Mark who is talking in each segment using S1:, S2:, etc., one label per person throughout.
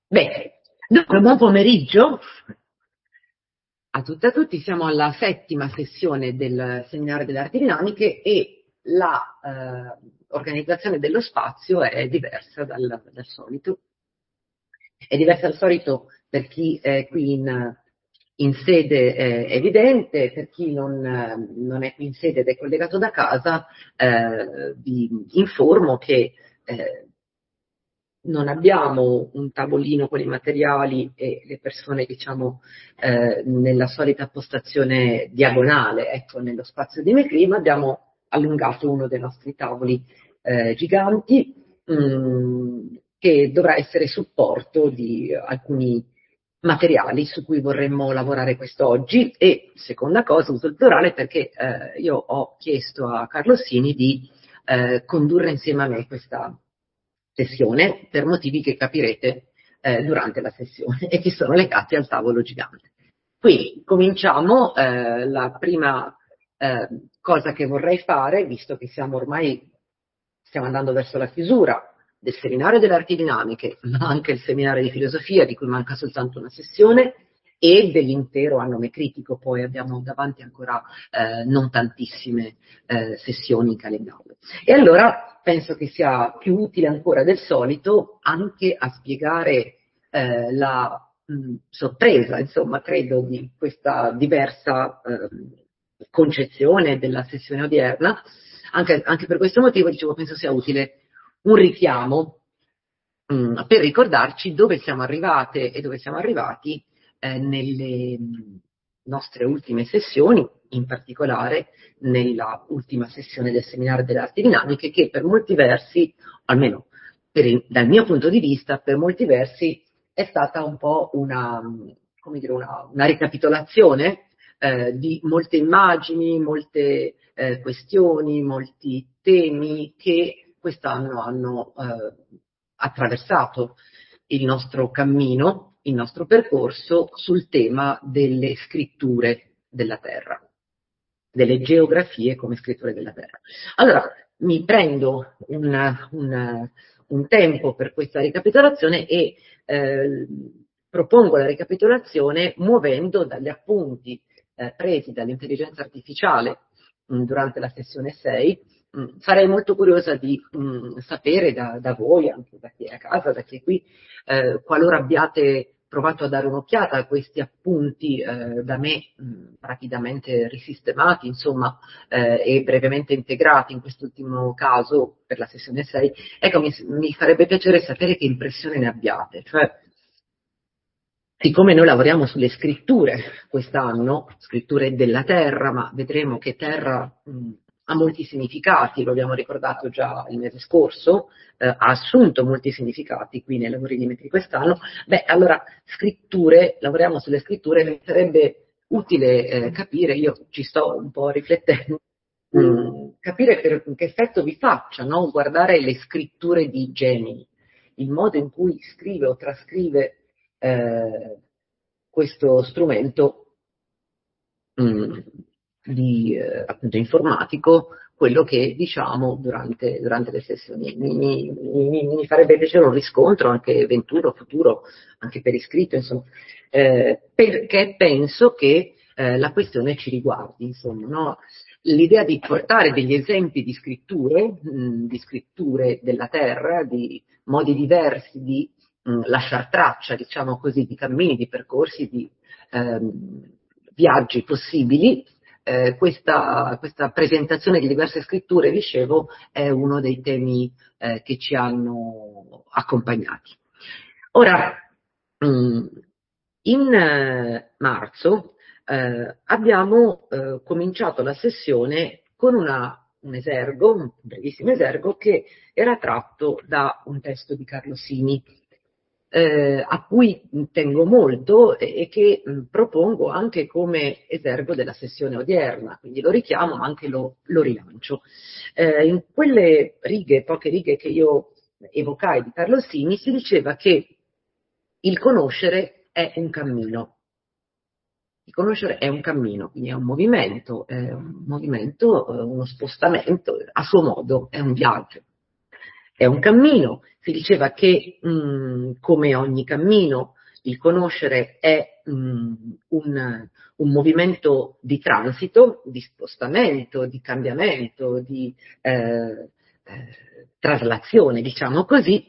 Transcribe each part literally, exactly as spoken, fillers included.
S1: Bene, dunque, buon pomeriggio a tutte e a tutti. Siamo alla settima sessione del seminario delle arti dinamiche e la eh, organizzazione dello spazio è diversa dal, dal solito. È diversa dal solito per chi è qui in, in sede eh, evidente, per chi non, eh, non è qui in sede ed è collegato da casa, eh, vi informo che eh, non abbiamo un tavolino con i materiali e le persone, diciamo, eh, nella solita postazione diagonale, ecco, nello spazio di Mecri, ma abbiamo allungato uno dei nostri tavoli eh, giganti, mh, che dovrà essere supporto di alcuni materiali su cui vorremmo lavorare quest'oggi. E seconda cosa, uso il plurale perché eh, io ho chiesto a Carlo Sini di eh, condurre insieme a me questa sessione per motivi che capirete eh, durante la sessione e che sono legati al tavolo gigante. Quindi cominciamo. Eh, la prima eh, cosa che vorrei fare, visto che siamo ormai stiamo andando verso la chiusura del seminario delle arti dinamiche, ma anche il seminario di filosofia, di cui manca soltanto una sessione, e dell'intero anno mecritico, poi abbiamo davanti ancora eh, non tantissime eh, sessioni in calendario. E allora penso che sia più utile ancora del solito anche a spiegare eh, la mh, sorpresa, insomma, credo, di questa diversa eh, concezione della sessione odierna. Anche, anche per questo motivo, dicevo, penso sia utile un richiamo mh, per ricordarci dove siamo arrivate e dove siamo arrivati eh, nelle nostre ultime sessioni, in particolare nella ultima sessione del seminario delle arti dinamiche, che per molti versi, almeno per il, dal mio punto di vista, per molti versi è stata un po' una, come dire, una, una ricapitolazione eh, di molte immagini, molte eh, questioni, molti temi che quest'anno hanno eh, attraversato il nostro cammino, il nostro percorso sul tema delle scritture della Terra, delle geografie come scritture della Terra. Allora, mi prendo un, un, un tempo per questa ricapitolazione e eh, propongo la ricapitolazione muovendo dagli appunti eh, presi dall'intelligenza artificiale mh, durante la sessione sei. Mh, sarei molto curiosa di mh, sapere da, da voi, anche da chi è a casa, da chi è qui, eh, qualora abbiate provato a dare un'occhiata a questi appunti eh, da me mh, rapidamente risistemati, insomma, eh, e brevemente integrati in quest'ultimo caso per la sessione sei, ecco, mi, mi farebbe piacere sapere che impressione ne abbiate. Cioè, siccome noi lavoriamo sulle scritture quest'anno, scritture della terra, ma vedremo che terra mh, ha molti significati, lo abbiamo ricordato già il mese scorso, eh, ha assunto molti significati qui nei lavori di Metri quest'anno, beh, allora scritture, lavoriamo sulle scritture, mi sarebbe utile eh, capire, io ci sto un po' riflettendo, mh, capire per che effetto vi faccia, no? Guardare le scritture di Gemini, il modo in cui scrive o trascrive eh, questo strumento mh, di, eh, appunto informatico, quello che diciamo durante, durante le sessioni. Mi, mi, mi, mi farebbe piacere un riscontro anche venturo, futuro, anche per iscritto, insomma, eh, perché penso che eh, la questione ci riguardi, insomma, no? L'idea di portare degli esempi di scritture, mh, di scritture della terra, di modi diversi di mh, lasciar traccia, diciamo così, di cammini, di percorsi, di ehm, viaggi possibili. Eh, questa, questa presentazione di diverse scritture, dicevo, è uno dei temi eh, che ci hanno accompagnati. Ora, mh, in eh, marzo eh, abbiamo eh, cominciato la sessione con una, un esergo, un brevissimo esergo, che era tratto da un testo di Carlo Sini, eh, a cui tengo molto e, e che mh, propongo anche come esergo della sessione odierna, quindi lo richiamo ma anche lo, lo rilancio. Eh, in quelle righe, poche righe che io evocai di Carlo Sini, si diceva che il conoscere è un cammino. Il conoscere è un cammino, quindi è un movimento, è un movimento, eh, uno spostamento, a suo modo è un viaggio. è un cammino. Si diceva che mh, come ogni cammino il conoscere è mh, un, un movimento di transito, di spostamento, di cambiamento, di eh, eh, traslazione, diciamo così,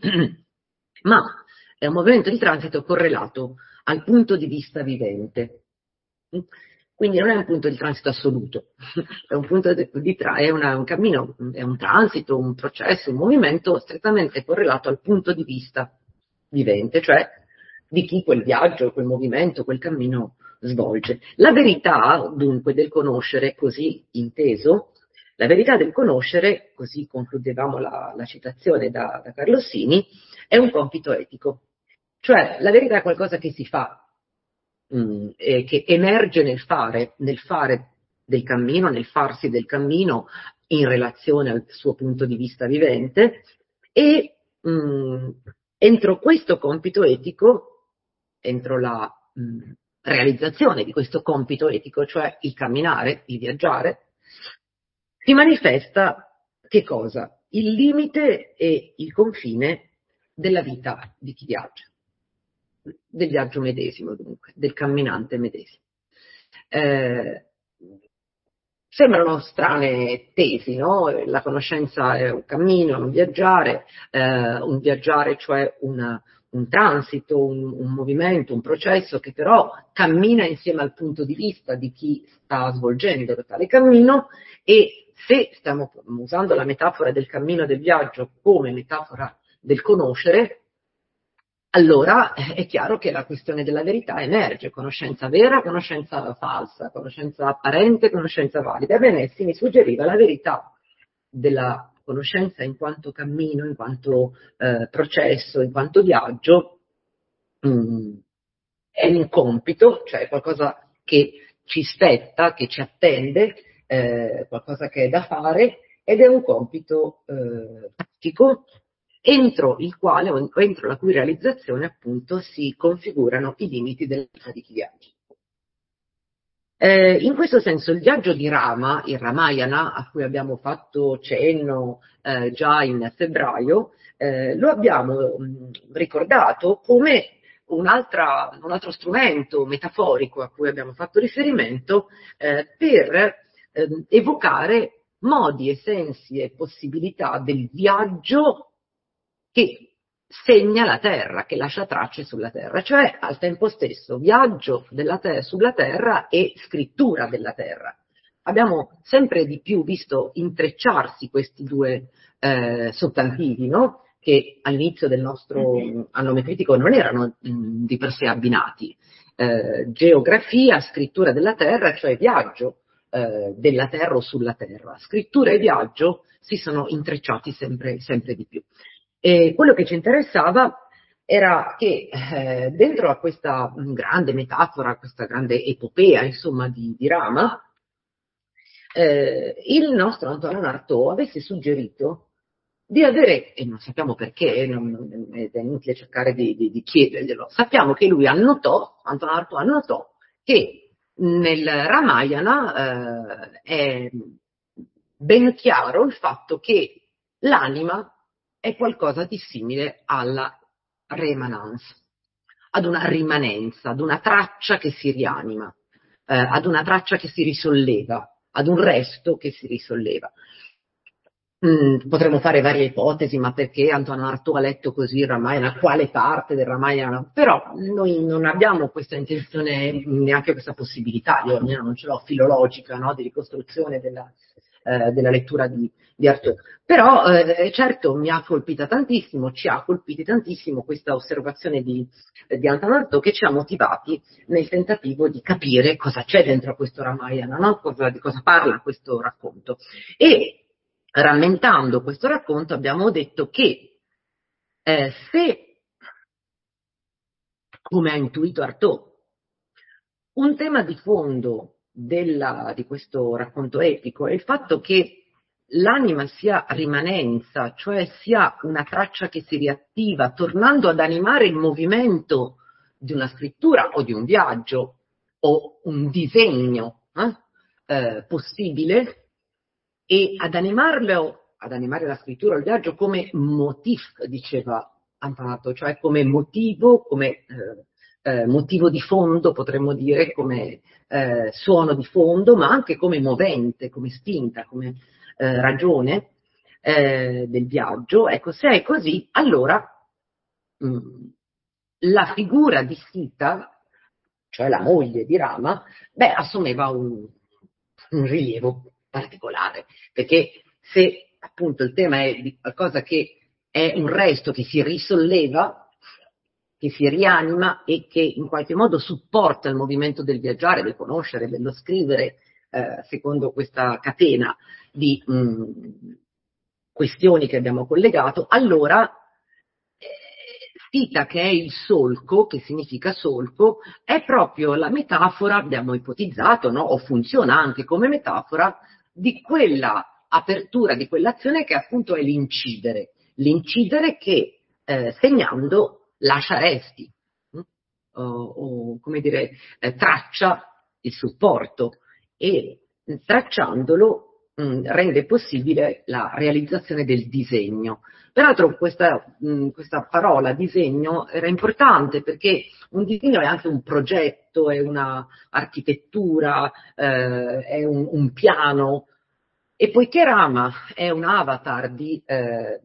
S1: ma è un movimento di transito correlato al punto di vista vivente. Quindi non è un punto di transito assoluto, è un, punto di, di tra, è una, un cammino, è un transito, un processo, un movimento strettamente correlato al punto di vista vivente, cioè di chi quel viaggio, quel movimento, quel cammino svolge. La verità, dunque, del conoscere, così inteso, la verità del conoscere, così concludevamo la, la citazione da, da Carlo Sini, è un compito etico. Cioè, la verità è qualcosa che si fa, mh, eh, che emerge nel fare, nel fare del cammino, nel farsi del cammino in relazione al suo punto di vista vivente e mh, entro questo compito etico, entro la mh, realizzazione di questo compito etico, cioè il camminare, il viaggiare, si manifesta che cosa? Il limite e il confine della vita di chi viaggia, del viaggio medesimo dunque, del camminante medesimo. Eh, sembrano strane tesi, no? La conoscenza è un cammino, è un viaggiare, eh, un viaggiare cioè una, un transito, un, un movimento, un processo che però cammina insieme al punto di vista di chi sta svolgendo tale cammino e se stiamo usando la metafora del cammino del viaggio come metafora del conoscere, allora è chiaro che la questione della verità emerge, conoscenza vera, conoscenza falsa, conoscenza apparente, conoscenza valida. Ebbene, si mi suggeriva la verità della conoscenza in quanto cammino, in quanto eh, processo, in quanto viaggio, mh, è un compito, cioè qualcosa che ci spetta, che ci attende, eh, qualcosa che è da fare ed è un compito eh, pratico entro il quale o entro la cui realizzazione appunto si configurano i limiti della vita di chi viaggia. Eh, in questo senso il viaggio di Rama, il Ramayana, a cui abbiamo fatto cenno eh, già in febbraio, eh, lo abbiamo mh, ricordato come un, un altro strumento metaforico a cui abbiamo fatto riferimento eh, per eh, evocare modi e sensi e possibilità del viaggio che segna la terra, che lascia tracce sulla terra, cioè al tempo stesso viaggio della ter- sulla terra e scrittura della terra. Abbiamo sempre di più visto intrecciarsi questi due eh, sostantivi, no? Che all'inizio del nostro anno metritico non erano mh, di per sé abbinati. Eh, geografia, scrittura della terra, cioè viaggio eh, della terra o sulla terra. Scrittura e viaggio si sono intrecciati sempre, sempre di più. E quello che ci interessava era che eh, dentro a questa grande metafora, a questa grande epopea, insomma, di, di Rama, eh, il nostro Antoine Artaud avesse suggerito di avere, e non sappiamo perché, non, non, è inutile cercare di, di, di chiederglielo, sappiamo che lui annotò, Antoine Artaud annotò, che nel Ramayana eh, è ben chiaro il fatto che l'anima è qualcosa di simile alla remanence, ad una rimanenza, ad una traccia che si rianima, eh, ad una traccia che si risolleva, ad un resto che si risolleva. Mm, potremmo fare varie ipotesi, ma perché Antoine Artaud ha letto così il Ramayana, quale parte del Ramayana? Però noi non abbiamo questa intenzione, neanche questa possibilità, io almeno non ce l'ho filologica, no, di ricostruzione della, eh, della lettura di, di Artaud. Però eh, certo mi ha colpita tantissimo, ci ha colpiti tantissimo questa osservazione di, eh, di Antoine Artaud che ci ha motivati nel tentativo di capire cosa c'è dentro questo Ramayana, no? Cosa, di cosa parla questo racconto. E rammentando questo racconto abbiamo detto che eh, se, come ha intuito Artaud, un tema di fondo della, di questo racconto epico è il fatto che l'anima sia rimanenza, cioè sia una traccia che si riattiva, tornando ad animare il movimento di una scrittura o di un viaggio o un disegno eh, eh, possibile, e ad animarlo ad animare la scrittura o il viaggio come motif, diceva Antonato, cioè come motivo, come eh, eh, motivo di fondo, potremmo dire, come eh, suono di fondo, ma anche come movente, come spinta, come eh, ragione eh, del viaggio. Ecco, se è così, allora mh, la figura di Sita, cioè la moglie di Rama, beh, assumeva un, un rilievo particolare, perché se appunto il tema è di qualcosa che è un resto che si risolleva, che si rianima e che in qualche modo supporta il movimento del viaggiare, del conoscere, dello scrivere, eh, secondo questa catena di mh, questioni che abbiamo collegato, allora eh, Sita, che è il solco, che significa solco, è proprio la metafora, abbiamo ipotizzato, no? O funziona anche come metafora, di quella apertura, di quell'azione che appunto è l'incidere, l'incidere che eh, segnando lascia resti, hm? o, o come dire, eh, traccia il supporto e tracciandolo mh, rende possibile la realizzazione del disegno. Peraltro questa, mh, questa parola disegno era importante perché un disegno è anche un progetto, è una architettura, eh, è un, un piano, e poiché Rama è un avatar di, eh,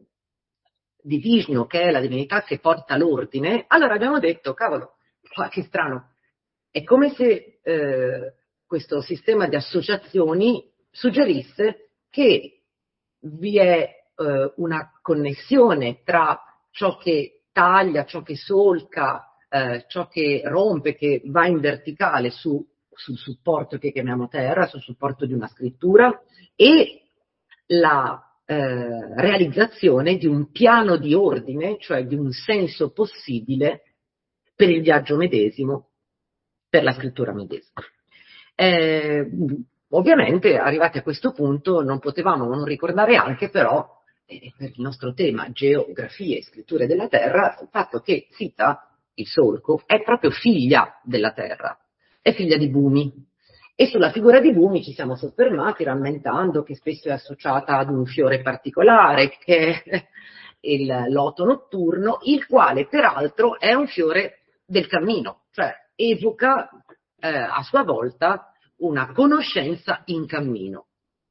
S1: di Vishnu, che è la divinità che porta l'ordine, allora abbiamo detto, cavolo, che strano, è come se eh, questo sistema di associazioni suggerisse che vi è eh, una connessione tra ciò che taglia, ciò che solca, eh, ciò che rompe, che va in verticale su, sul supporto che chiamiamo terra, sul supporto di una scrittura, e la eh, realizzazione di un piano di ordine, cioè di un senso possibile per il viaggio medesimo, per la scrittura medesima. Eh, ovviamente, arrivati a questo punto, non potevamo non ricordare anche però, eh, per il nostro tema geografia e scritture della terra, il fatto che Sita, il solco, è proprio figlia della terra, è figlia di Bhumi. E sulla figura di Bhumi ci siamo soffermati rammentando che spesso è associata ad un fiore particolare, che è il loto notturno, il quale peraltro è un fiore del cammino, cioè evoca eh, a sua volta una conoscenza in cammino.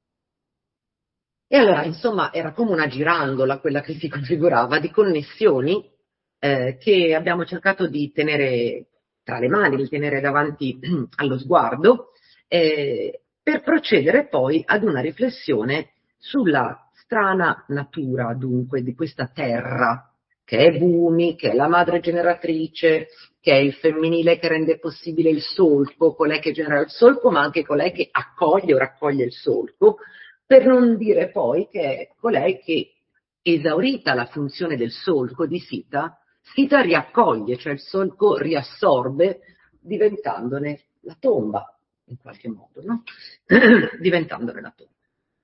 S1: E allora, insomma, era come una girandola quella che si configurava di connessioni eh, che abbiamo cercato di tenere tra le mani, di tenere davanti allo sguardo, eh, per procedere poi ad una riflessione sulla strana natura, dunque, di questa terra, che è Bhumi, che è la madre generatrice, che è il femminile che rende possibile il solco, colei che genera il solco, ma anche colei che accoglie o raccoglie il solco, per non dire poi che è colei che, esaurita la funzione del solco di Sita, Sita riaccoglie, cioè il solco riassorbe, diventandone la tomba, in qualche modo, no? diventandone la tomba.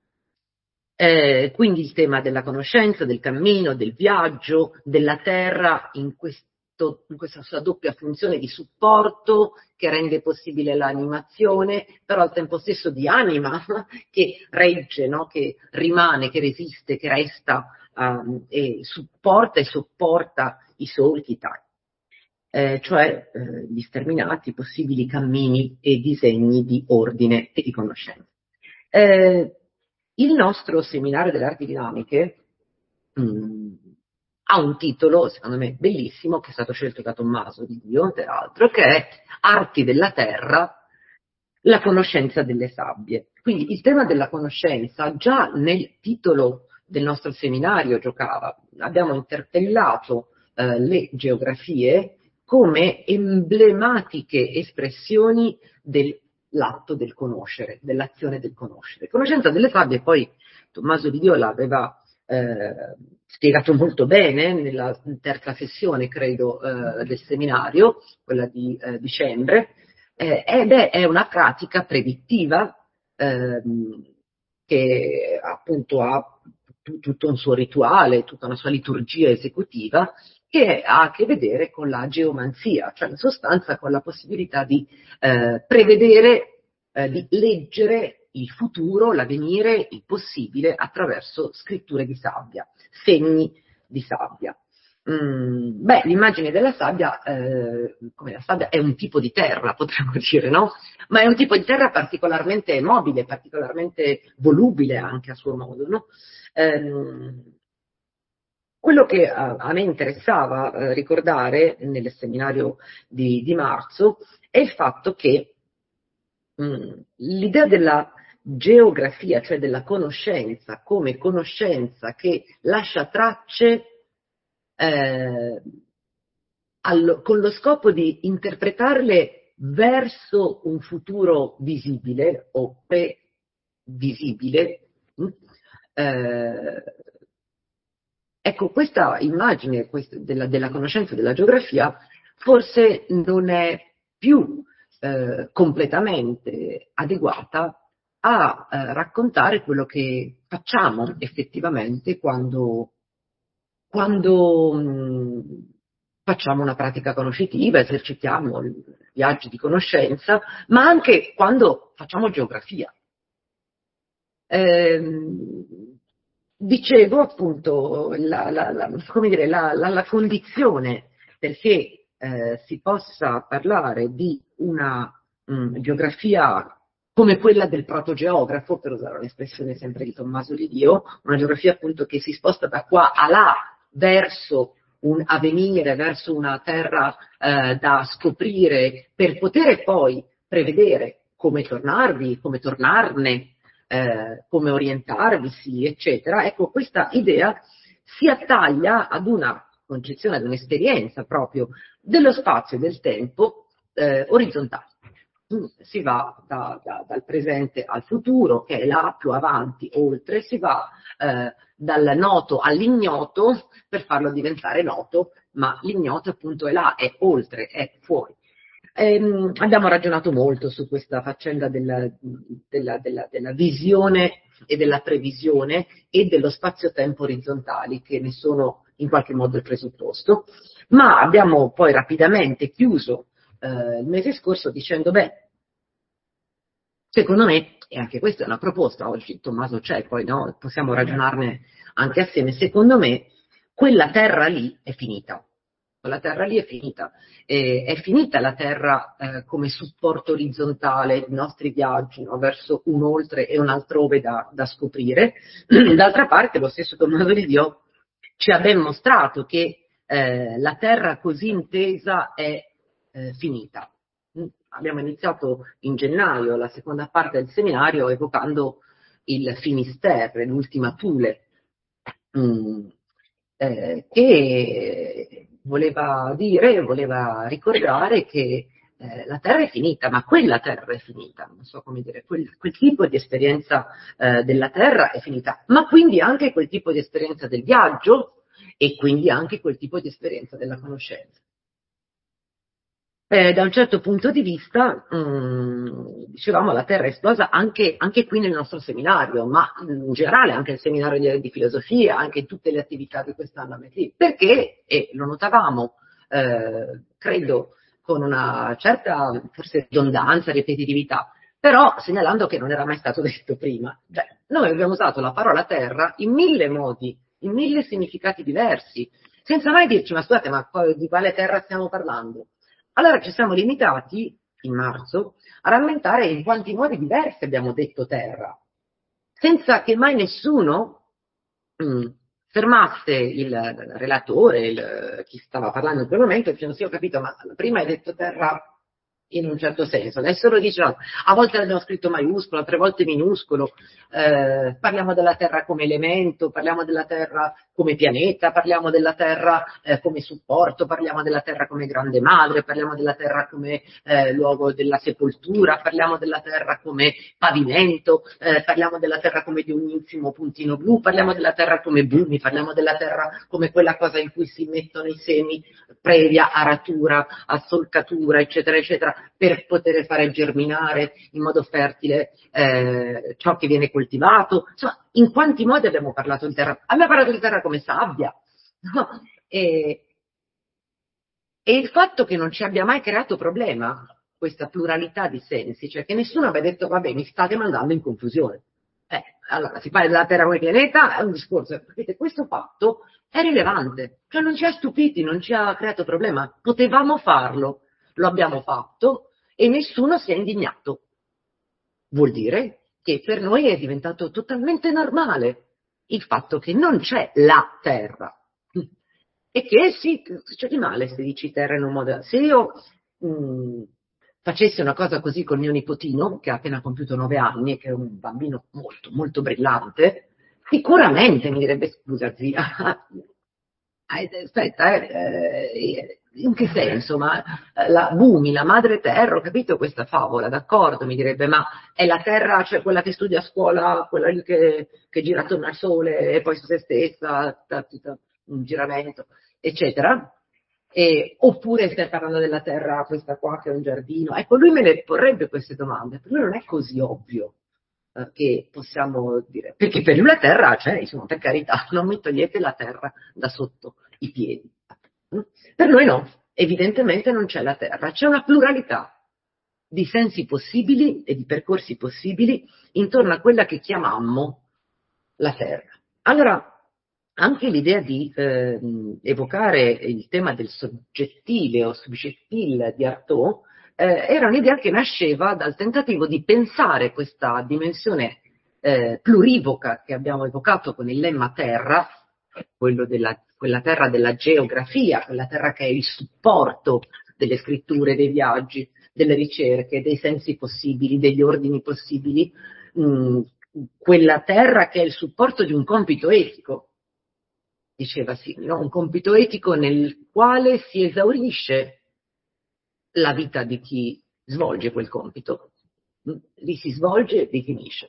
S1: Eh, quindi il tema della conoscenza, del cammino, del viaggio, della terra in, questo, in questa sua doppia funzione di supporto che rende possibile l'animazione, però al tempo stesso di anima che regge, no? Che rimane, che resiste, che resta um, e supporta e sopporta i solchi, eh, cioè eh, gli sterminati possibili cammini e disegni di ordine e di conoscenza. Eh, il nostro seminario delle arti dinamiche mh, ha un titolo, secondo me, bellissimo, che è stato scelto da Tommaso Di Dio, peraltro, che è Arti della Terra, la conoscenza delle sabbie. Quindi il tema della conoscenza già nel titolo del nostro seminario giocava. Abbiamo interpellato eh, le geografie come emblematiche espressioni dell'atto del conoscere, dell'azione del conoscere. Conoscenza delle sabbie, poi Tommaso Di Dio l'aveva eh, spiegato molto bene nella terza sessione, credo, eh, del seminario, quella di eh, dicembre, eh, ed è, è una pratica predittiva ehm, che appunto ha t- tutto un suo rituale, tutta una sua liturgia esecutiva, che ha a che vedere con la geomanzia, cioè in sostanza con la possibilità di eh, prevedere, eh, di leggere il futuro, l'avvenire, il possibile attraverso scritture di sabbia, segni di sabbia. Mm, beh, l'immagine della sabbia, eh, come la sabbia è un tipo di terra, potremmo dire, no? Ma è un tipo di terra particolarmente mobile, particolarmente volubile anche a suo modo, no? Ehm, quello che a, a me interessava eh, ricordare nel seminario di, di marzo è il fatto che mh, l'idea della geografia, cioè della conoscenza, come conoscenza che lascia tracce eh, allo, con lo scopo di interpretarle verso un futuro visibile o previsibile, mh, eh, ecco, questa immagine questa, della, della conoscenza della geografia forse non è più eh, completamente adeguata a eh, raccontare quello che facciamo effettivamente quando, quando mh, facciamo una pratica conoscitiva, esercitiamo viaggi di conoscenza, ma anche quando facciamo geografia. Ehm, dicevo appunto la, la, la, come dire, la, la, la condizione perché eh, si possa parlare di una mh, geografia come quella del protogeografo, per usare un'espressione sempre di Tommaso Di Dio, una geografia appunto che si sposta da qua a là verso un avvenire, verso una terra eh, da scoprire per poter poi prevedere come tornarvi, come tornarne, eh, come orientarvisi, eccetera. Ecco, questa idea si attaglia ad una concezione, ad un'esperienza proprio dello spazio e del tempo eh, orizzontale. Si va da, da, dal presente al futuro, che è là, più avanti, oltre, si va eh, dal noto all'ignoto per farlo diventare noto, ma l'ignoto appunto è là, è oltre, è fuori. Ehm, abbiamo ragionato molto su questa faccenda della, della, della, della visione e della previsione e dello spazio-tempo orizzontali, che ne sono in qualche modo il presupposto, ma abbiamo poi rapidamente chiuso eh, il mese scorso dicendo, beh, secondo me, e anche questa è una proposta, oggi Tommaso c'è, poi no, possiamo ragionarne anche assieme, secondo me quella terra lì è finita. La terra lì è finita, eh, è finita la terra eh, come supporto orizzontale dei nostri viaggi, no? Verso un oltre e un altrove da, da scoprire. D'altra parte lo stesso Tommaso Di Dio ci ha ben mostrato che eh, la terra così intesa è eh, finita. Abbiamo iniziato in gennaio la seconda parte del seminario evocando il Finisterre, l'ultima Thule, mm, eh, che voleva dire, voleva ricordare che eh, la Terra è finita, ma quella Terra è finita, non so come dire, quel, quel tipo di esperienza eh, della Terra è finita, ma quindi anche quel tipo di esperienza del viaggio e quindi anche quel tipo di esperienza della conoscenza. Eh, da un certo punto di vista, mh, dicevamo, la Terra è esplosa anche, anche qui nel nostro seminario, ma in generale anche nel seminario di, di filosofia, anche in tutte le attività di quest'anno a Metri, perché, e lo notavamo, eh, credo, con una certa, forse, ridondanza, ripetitività, però segnalando che non era mai stato detto prima. Cioè, noi abbiamo usato la parola Terra in mille modi, in mille significati diversi, senza mai dirci, ma scusate, ma di quale Terra stiamo parlando? Allora ci siamo limitati, in marzo, a rammentare in quanti modi diversi abbiamo detto terra, senza che mai nessuno mh, fermasse il relatore, il, chi stava parlando in quel momento, dicendo sì, ho capito, ma prima hai detto terra in un certo senso, adesso lo dice, no, a volte l'abbiamo scritto maiuscolo, altre volte minuscolo, eh, parliamo della Terra come elemento, parliamo della Terra come pianeta, parliamo della Terra eh, come supporto, parliamo della Terra come grande madre, parliamo della Terra come eh, luogo della sepoltura, parliamo della Terra come pavimento, eh, parliamo della Terra come di un infimo puntino blu, parliamo della Terra come bumi, parliamo della Terra come quella cosa in cui si mettono i semi previa aratura, assolcatura, eccetera, eccetera, per poter fare germinare in modo fertile eh, ciò che viene coltivato. Insomma, in quanti modi abbiamo parlato di terra? Abbiamo parlato di terra come sabbia, no? E, e il fatto che non ci abbia mai creato problema, questa pluralità di sensi, cioè che nessuno abbia detto vabbè mi state mandando in confusione. Eh, allora si parla della Terra come pianeta, è un discorso, capite? Questo fatto è rilevante, cioè non ci ha stupiti, non ci ha creato problema, potevamo farlo, lo abbiamo fatto e nessuno si è indignato. Vuol dire che per noi è diventato totalmente normale il fatto che non c'è la Terra e che sì, c'è di male se dici Terra in un modo. Se io mh, facessi una cosa così con mio nipotino, che ha appena compiuto nove anni e che è un bambino molto, molto brillante, sicuramente mi direbbe scusa zia, aspetta, eh, in che senso? Ma la Bumi, la madre terra, ho capito questa favola, d'accordo, mi direbbe, ma è la terra, cioè quella che studia a scuola, quella lì che, che gira attorno al sole e poi su se stessa, un giramento, eccetera. E, oppure stai parlando della terra, questa qua che è un giardino? Ecco, lui me le porrebbe queste domande, per lui non è così ovvio eh, che possiamo dire, perché per lui la terra c'è, insomma, per carità, non mi togliete la terra da sotto i piedi. Per noi no, evidentemente non c'è la terra, c'è una pluralità di sensi possibili e di percorsi possibili intorno a quella che chiamammo la terra. Allora, anche l'idea di eh, evocare il tema del soggettile o subjectile di Artaud eh, era un'idea che nasceva dal tentativo di pensare questa dimensione eh, plurivoca che abbiamo evocato con il lemma terra, quello della, quella terra della geografia, quella terra che è il supporto delle scritture, dei viaggi, delle ricerche, dei sensi possibili, degli ordini possibili, mh, quella terra che è il supporto di un compito etico, diceva sì, no? Un compito etico nel quale si esaurisce la vita di chi svolge quel compito, lì si svolge e lì finisce,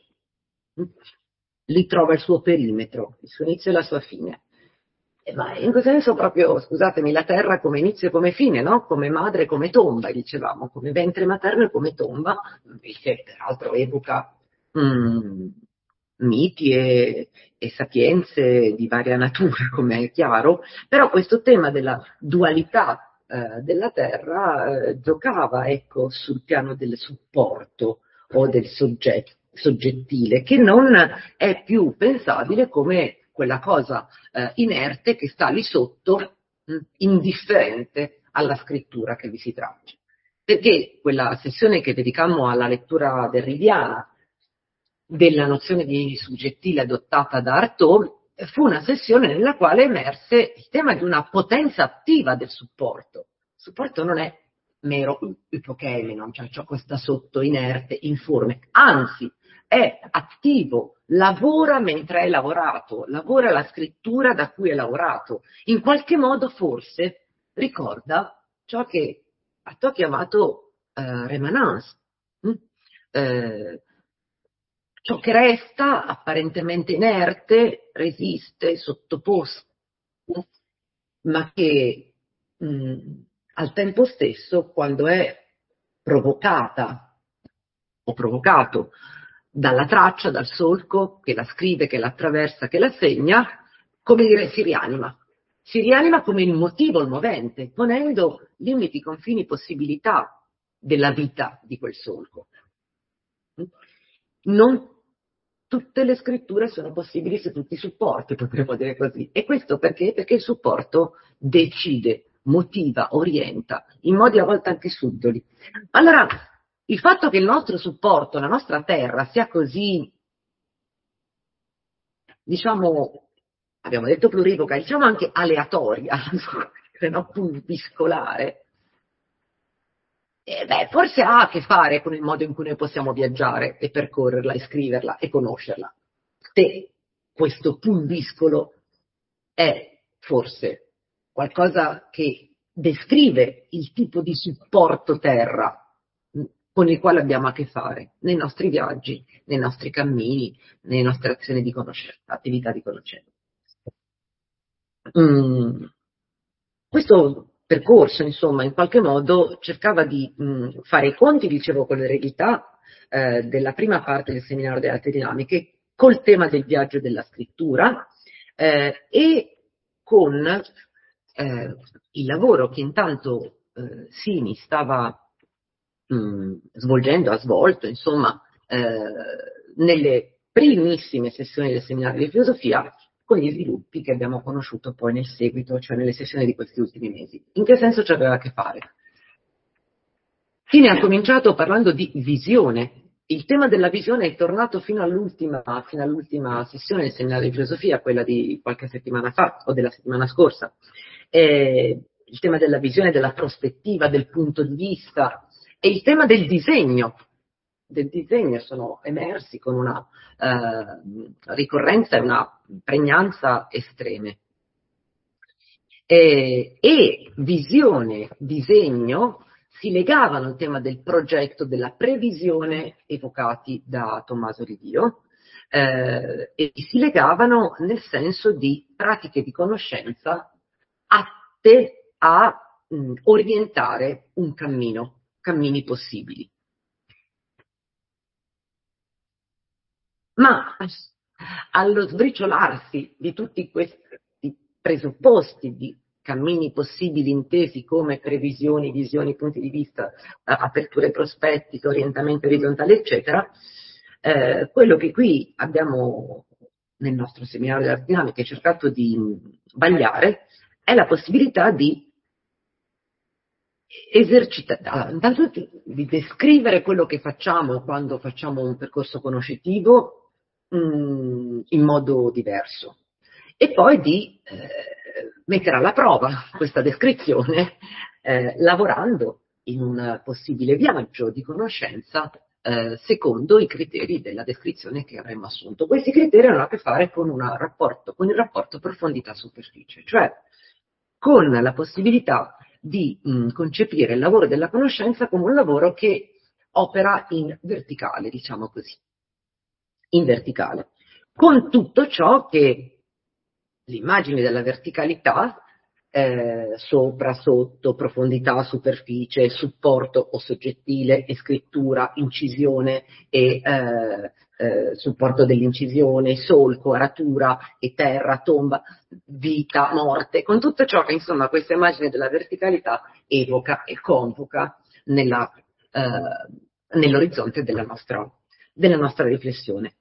S1: lì trova il suo perimetro, il suo inizio e la sua fine. Eh, ma in questo senso proprio, scusatemi, la terra come inizio e come fine, no? Come madre, come tomba, dicevamo, come ventre materno e come tomba, che peraltro evoca mm, miti e, e sapienze di varia natura, come è chiaro, però questo tema della dualità eh, della terra eh, giocava, ecco, sul piano del supporto o del soggetto, soggettile, che non è più pensabile come quella cosa eh, inerte che sta lì sotto, mh, indifferente alla scrittura che vi si traccia. Perché quella sessione che dedicammo alla lettura derridiana della nozione di soggettile adottata da Artaud fu una sessione nella quale emerse il tema di una potenza attiva del supporto. Il supporto non è mero ipochemico, cioè ciò che sta sotto inerte, informe, anzi è attivo, lavora mentre è lavorato, lavora la scrittura da cui è lavorato. In qualche modo forse ricorda ciò che Artaud ha chiamato eh, rémanence, hm? eh, ciò che resta apparentemente inerte, resiste, sottoposto, ma che mh, al tempo stesso, quando è provocata o provocato dalla traccia, dal solco che la scrive, che la attraversa, che la segna, come dire, si rianima. Si rianima come il motivo, il movente, ponendo limiti, confini, possibilità della vita di quel solco. Non tutte le scritture sono possibili su tutti i supporti, potremmo dire così. E questo perché? Perché il supporto decide, motiva, orienta, in modi a volte anche subdoli. Allora, il fatto che il nostro supporto, la nostra terra, sia così, diciamo, abbiamo detto plurivoca, diciamo anche aleatoria, non pulviscolare, Eh, beh, forse ha a che fare con il modo in cui noi possiamo viaggiare e percorrerla e scriverla e conoscerla. Se questo pulviscolo è forse qualcosa che descrive il tipo di supporto terra con il quale abbiamo a che fare nei nostri viaggi, nei nostri cammini, nelle nostre azioni di conoscenza, attività di conoscenza. Mm. Questo percorso, insomma, in qualche modo cercava di mh, fare i conti, dicevo, con l'eredità eh, della prima parte del seminario delle arti dinamiche, col tema del viaggio e della scrittura eh, e con eh, il lavoro che intanto eh, Sini stava mh, svolgendo, ha svolto, insomma, eh, nelle primissime sessioni del seminario di filosofia, con gli sviluppi che abbiamo conosciuto poi nel seguito, cioè nelle sessioni di questi ultimi mesi. In che senso ci aveva a che fare? Fine ha cominciato parlando di visione. Il tema della visione è tornato fino all'ultima, fino all'ultima sessione del seminario di filosofia, quella di qualche settimana fa o della settimana scorsa. Eh, il tema della visione, della prospettiva, del punto di vista e il tema del disegno. Del disegno sono emersi con una eh, ricorrenza e una pregnanza estreme. Eh, e visione, disegno si legavano al tema del progetto, della previsione evocati da Tommaso di Dio, eh, e si legavano nel senso di pratiche di conoscenza atte a mh, orientare un cammino, cammini possibili. Ma allo sbriciolarsi di tutti questi presupposti di cammini possibili intesi come previsioni, visioni, punti di vista, aperture prospettiche, orientamento orizzontale, eccetera, eh, quello che qui abbiamo nel nostro seminario della dinamica cercato di vagliare è la possibilità di esercitare, intanto di descrivere quello che facciamo quando facciamo un percorso conoscitivo mh, in modo diverso e poi di eh, mettere alla prova questa descrizione eh, lavorando in un possibile viaggio di conoscenza eh, secondo i criteri della descrizione che avremmo assunto. Questi criteri hanno a che fare con, una rapporto, con il rapporto profondità-superficie, cioè con la possibilità di mh, concepire il lavoro della conoscenza come un lavoro che opera in verticale, diciamo così, in verticale, con tutto ciò che l'immagine della verticalità, eh, sopra, sotto, profondità, superficie, supporto o soggettile, e scrittura, incisione e eh, eh, supporto dell'incisione, solco, aratura e terra, tomba, vita, morte, con tutto ciò che insomma questa immagine della verticalità evoca e convoca nella, eh, nell'orizzonte della nostra, della nostra riflessione.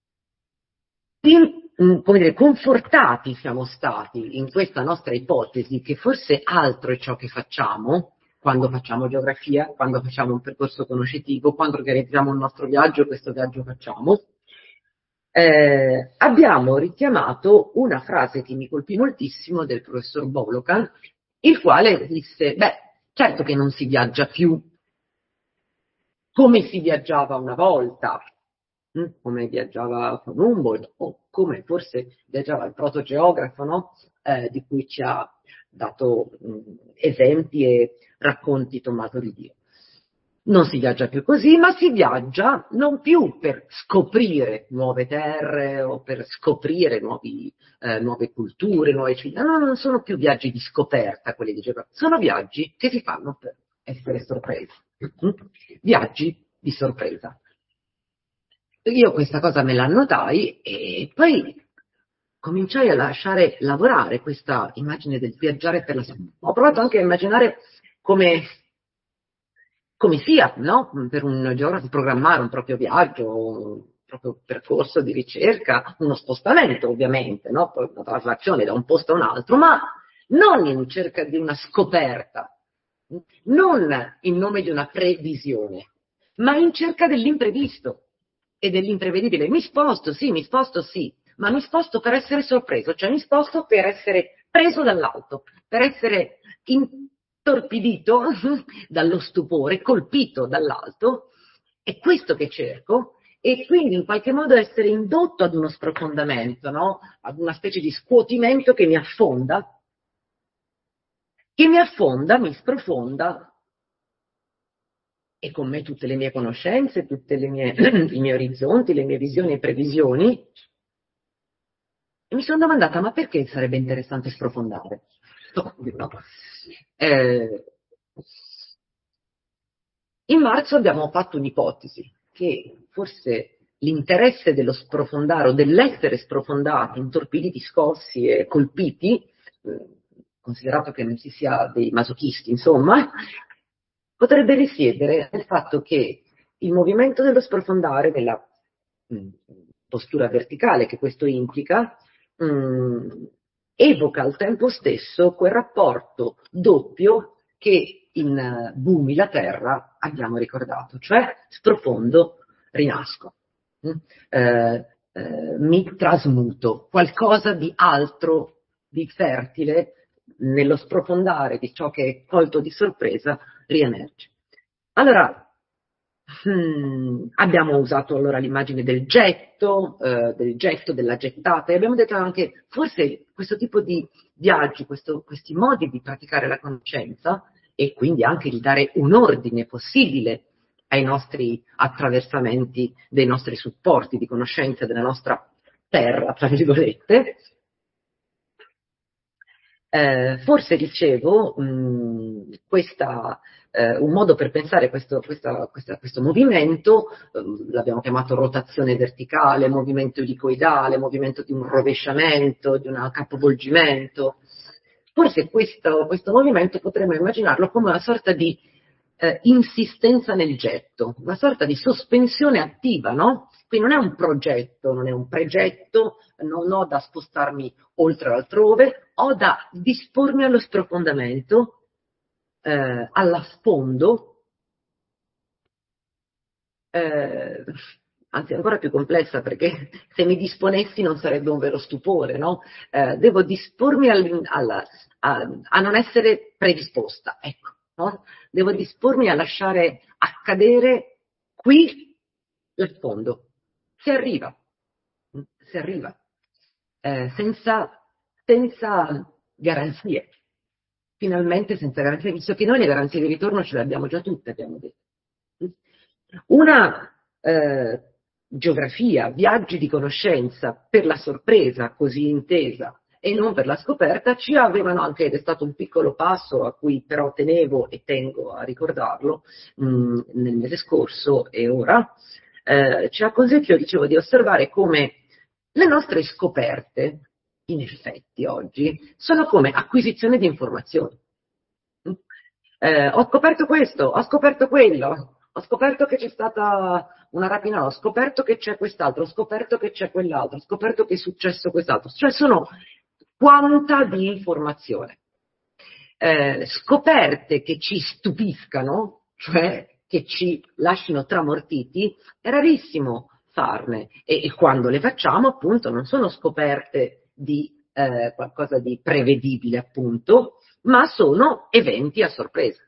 S1: Come dire, confortati siamo stati in questa nostra ipotesi che forse altro è ciò che facciamo quando facciamo geografia, quando facciamo un percorso conoscitivo, quando organizziamo il nostro viaggio, questo viaggio facciamo. Eh, abbiamo richiamato una frase che mi colpì moltissimo del professor Bolokan, il quale disse, beh, certo che non si viaggia più come si viaggiava una volta, come viaggiava con Humboldt o come forse viaggiava il protogeografo, no? eh, di cui ci ha dato mh, esempi e racconti Tommaso di Dio. Non si viaggia più così, ma si viaggia non più per scoprire nuove terre o per scoprire nuovi, eh, nuove culture, nuove città, no, non sono più viaggi di scoperta quelli di geografia, sono viaggi che si fanno per essere sorpresi, viaggi di sorpresa. Io questa cosa me la annotai e poi cominciai a lasciare lavorare questa immagine del viaggiare per la sorpresa. Ho provato anche a immaginare come, come sia, no? Per un geografo programmare un proprio viaggio, un proprio percorso di ricerca, uno spostamento ovviamente, no? Poi una traslazione da un posto a un altro, ma non in cerca di una scoperta, non in nome di una previsione, ma in cerca dell'imprevisto e dell'imprevedibile. Mi sposto, sì, mi sposto, sì, ma mi sposto per essere sorpreso, cioè mi sposto per essere preso dall'alto, per essere intorpidito dallo stupore, colpito dall'alto. È questo che cerco e quindi in qualche modo essere indotto ad uno sprofondamento, no? Ad una specie di scuotimento che mi affonda, che mi affonda, mi sprofonda e con me tutte le mie conoscenze, tutti i miei orizzonti, le mie visioni e previsioni. E mi sono domandata, ma perché sarebbe interessante sprofondare? No, no. Eh, in marzo abbiamo fatto un'ipotesi, che forse l'interesse dello sprofondare o dell'essere sprofondati, intorpiditi, scossi e colpiti, eh, considerato che non ci sia dei masochisti, insomma, potrebbe risiedere nel fatto che il movimento dello sprofondare, della mh, postura verticale che questo implica, mh, evoca al tempo stesso quel rapporto doppio che in uh, Bhumi, la terra, abbiamo ricordato, cioè sprofondo, rinasco, mh? Eh, eh, mi trasmuto, qualcosa di altro, di fertile, nello sprofondare di ciò che è colto di sorpresa, riemerge. Allora, hmm, abbiamo usato allora l'immagine del getto, eh, del getto, della gettata, e abbiamo detto anche, forse questo tipo di viaggi, questo, questi modi di praticare la conoscenza, e quindi anche di dare un ordine possibile ai nostri attraversamenti, dei nostri supporti di conoscenza della nostra terra, tra virgolette, eh, forse dicevo, mh, questa, eh, un modo per pensare questo, questa, questa, questo movimento, eh, l'abbiamo chiamato rotazione verticale, movimento elicoidale, movimento di un rovesciamento, di un capovolgimento. Forse questo, questo movimento potremmo immaginarlo come una sorta di eh, insistenza nel getto, una sorta di sospensione attiva, no? Quindi non è un progetto, non è un pregetto, non ho da spostarmi oltre o altrove, ho da dispormi allo sprofondamento, eh, all'affondo, eh, anzi ancora più complessa, perché se mi disponessi non sarebbe un vero stupore, no? Eh, devo dispormi al, alla, a, a non essere predisposta, ecco, no? Devo dispormi a lasciare accadere qui l'affondo. Si arriva, si arriva, eh, senza, senza garanzie, finalmente senza garanzie, visto che noi le garanzie di ritorno ce le abbiamo già tutte, abbiamo detto. Una eh, geografia, viaggi di conoscenza per la sorpresa così intesa e non per la scoperta, ci avevano anche, ed è stato un piccolo passo a cui però tenevo e tengo a ricordarlo mh, nel mese scorso e ora, eh, ci ha consentito, dicevo, di osservare come le nostre scoperte, in effetti oggi, sono come acquisizione di informazioni. Eh, ho scoperto questo, ho scoperto quello, ho scoperto che c'è stata una rapina, ho scoperto che c'è quest'altro, ho scoperto che c'è quell'altro, ho scoperto che è successo quest'altro. Cioè sono quanta di informazione. Eh, scoperte che ci stupiscano, cioè che ci lasciano tramortiti, è rarissimo farne e, e quando le facciamo appunto non sono scoperte di eh, qualcosa di prevedibile appunto, ma sono eventi a sorpresa.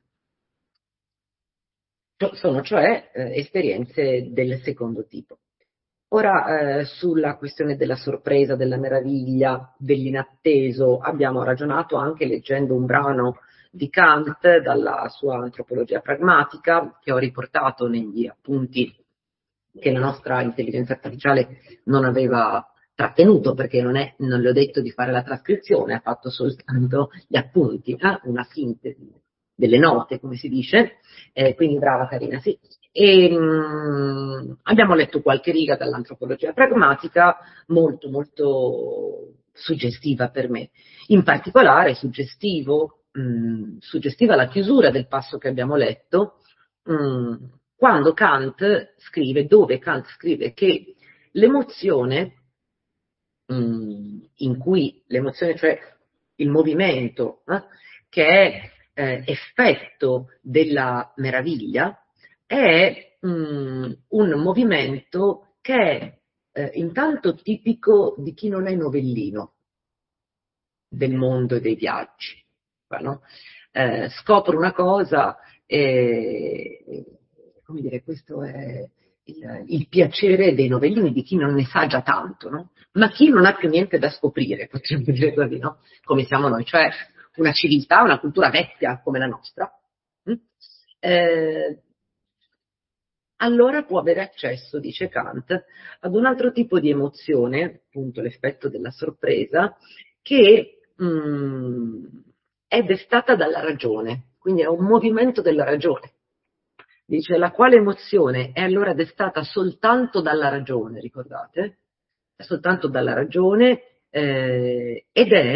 S1: Sono cioè eh, esperienze del secondo tipo. Ora, eh, sulla questione della sorpresa, della meraviglia, dell'inatteso, abbiamo ragionato anche leggendo un brano di Kant dalla sua Antropologia pragmatica, che ho riportato negli appunti che la nostra intelligenza artificiale non aveva trattenuto, perché non, è, non le ho detto di fare la trascrizione, ha fatto soltanto gli appunti, eh? Una sintesi delle note, come si dice, eh, quindi brava Carina, sì. E, mh, abbiamo letto qualche riga dall'antropologia pragmatica, molto molto suggestiva per me. In particolare suggestivo, mh, suggestiva la chiusura del passo che abbiamo letto, mh, quando Kant scrive, dove Kant scrive che l'emozione, mh, in cui l'emozione, cioè il movimento, eh, che è eh, effetto della meraviglia, è mh, un movimento che è eh, intanto tipico di chi non è novellino del mondo e dei viaggi. No? Eh, scopro una cosa e, come dire, questo è il, il piacere dei novellini, di chi non ne sa già tanto, no? Ma chi non ha più niente da scoprire, potremmo dire così, no? Come siamo noi, cioè una civiltà, una cultura vecchia come la nostra. Mm? Eh, allora può avere accesso, dice Kant, ad un altro tipo di emozione, appunto l'effetto della sorpresa, che mh, è destata dalla ragione, quindi è un movimento della ragione. Dice la quale emozione è allora destata soltanto dalla ragione, ricordate? È soltanto dalla ragione eh, ed è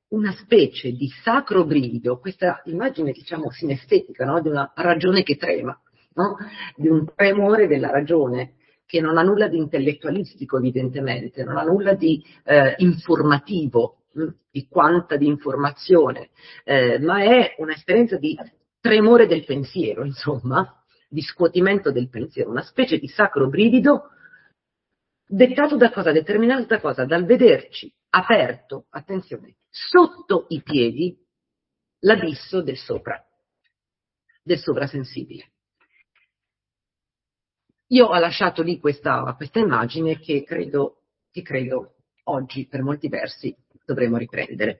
S1: una specie di sacro brivido, questa immagine diciamo sinestetica, no? Di una ragione che trema, no? Di un tremore della ragione che non ha nulla di intellettualistico evidentemente, non ha nulla di eh, informativo, mh, di quanta di informazione, eh, ma è un'esperienza di tremore del pensiero, insomma, di scuotimento del pensiero, una specie di sacro brivido dettato da cosa? Determinato da cosa? Dal vederci aperto, attenzione, sotto i piedi l'abisso del sopra, del sovrasensibile. Io ho lasciato lì questa, questa immagine che credo, che credo oggi per molti versi dovremo riprendere.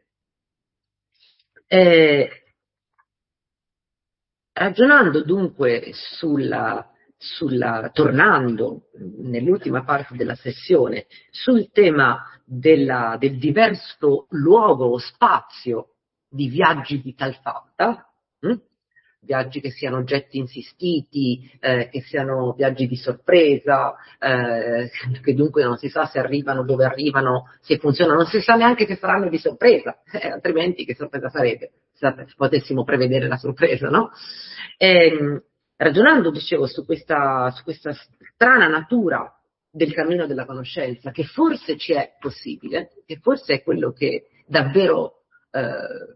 S1: Eh, ragionando dunque sulla, sulla, tornando nell'ultima parte della sessione sul tema della, del diverso luogo o spazio di viaggi di tal fatta, hm? Viaggi che siano oggetti insistiti, eh, che siano viaggi di sorpresa, eh, che dunque non si sa se arrivano, dove arrivano, se funzionano, non si sa neanche se saranno di sorpresa, eh, altrimenti che sorpresa sarebbe se potessimo prevedere la sorpresa, no? E, ragionando, dicevo, su questa, su questa strana natura del cammino della conoscenza, che forse ci è possibile, che forse è quello che davvero eh,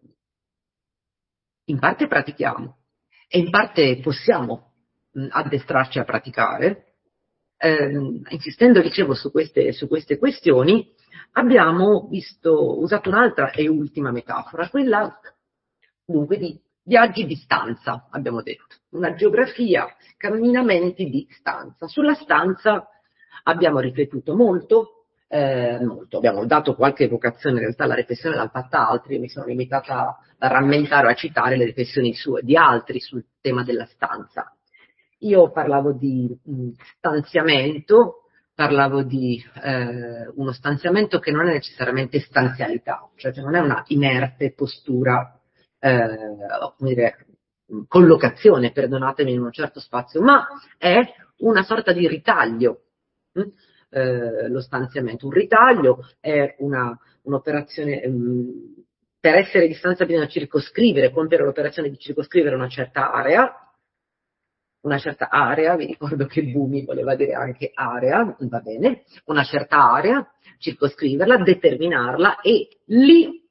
S1: in parte pratichiamo e in parte possiamo mh, addestrarci a praticare, ehm, insistendo, dicevo, su queste, su queste questioni, abbiamo visto, usato un'altra e ultima metafora, quella dunque di viaggi di stanza, abbiamo detto, una geografia, camminamenti di stanza. Sulla stanza abbiamo riflettuto molto, eh, molto, abbiamo dato qualche evocazione, in realtà la riflessione l'hanno fatta altri, mi sono limitata a rammentare o a citare le riflessioni sue, di altri sul tema della stanza. Io parlavo di mh, stanziamento, parlavo di eh, uno stanziamento che non è necessariamente stanzialità, cioè che non è una inerte postura, eh, come dire, collocazione, perdonatemi, in un certo spazio, ma è una sorta di ritaglio. Hm? Eh, lo stanziamento, un ritaglio è una, un'operazione, mh, per essere di stanza bisogna circoscrivere, compiere l'operazione di circoscrivere una certa area, una certa area, vi ricordo che Bumi voleva dire anche area, va bene, una certa area, circoscriverla, determinarla e lì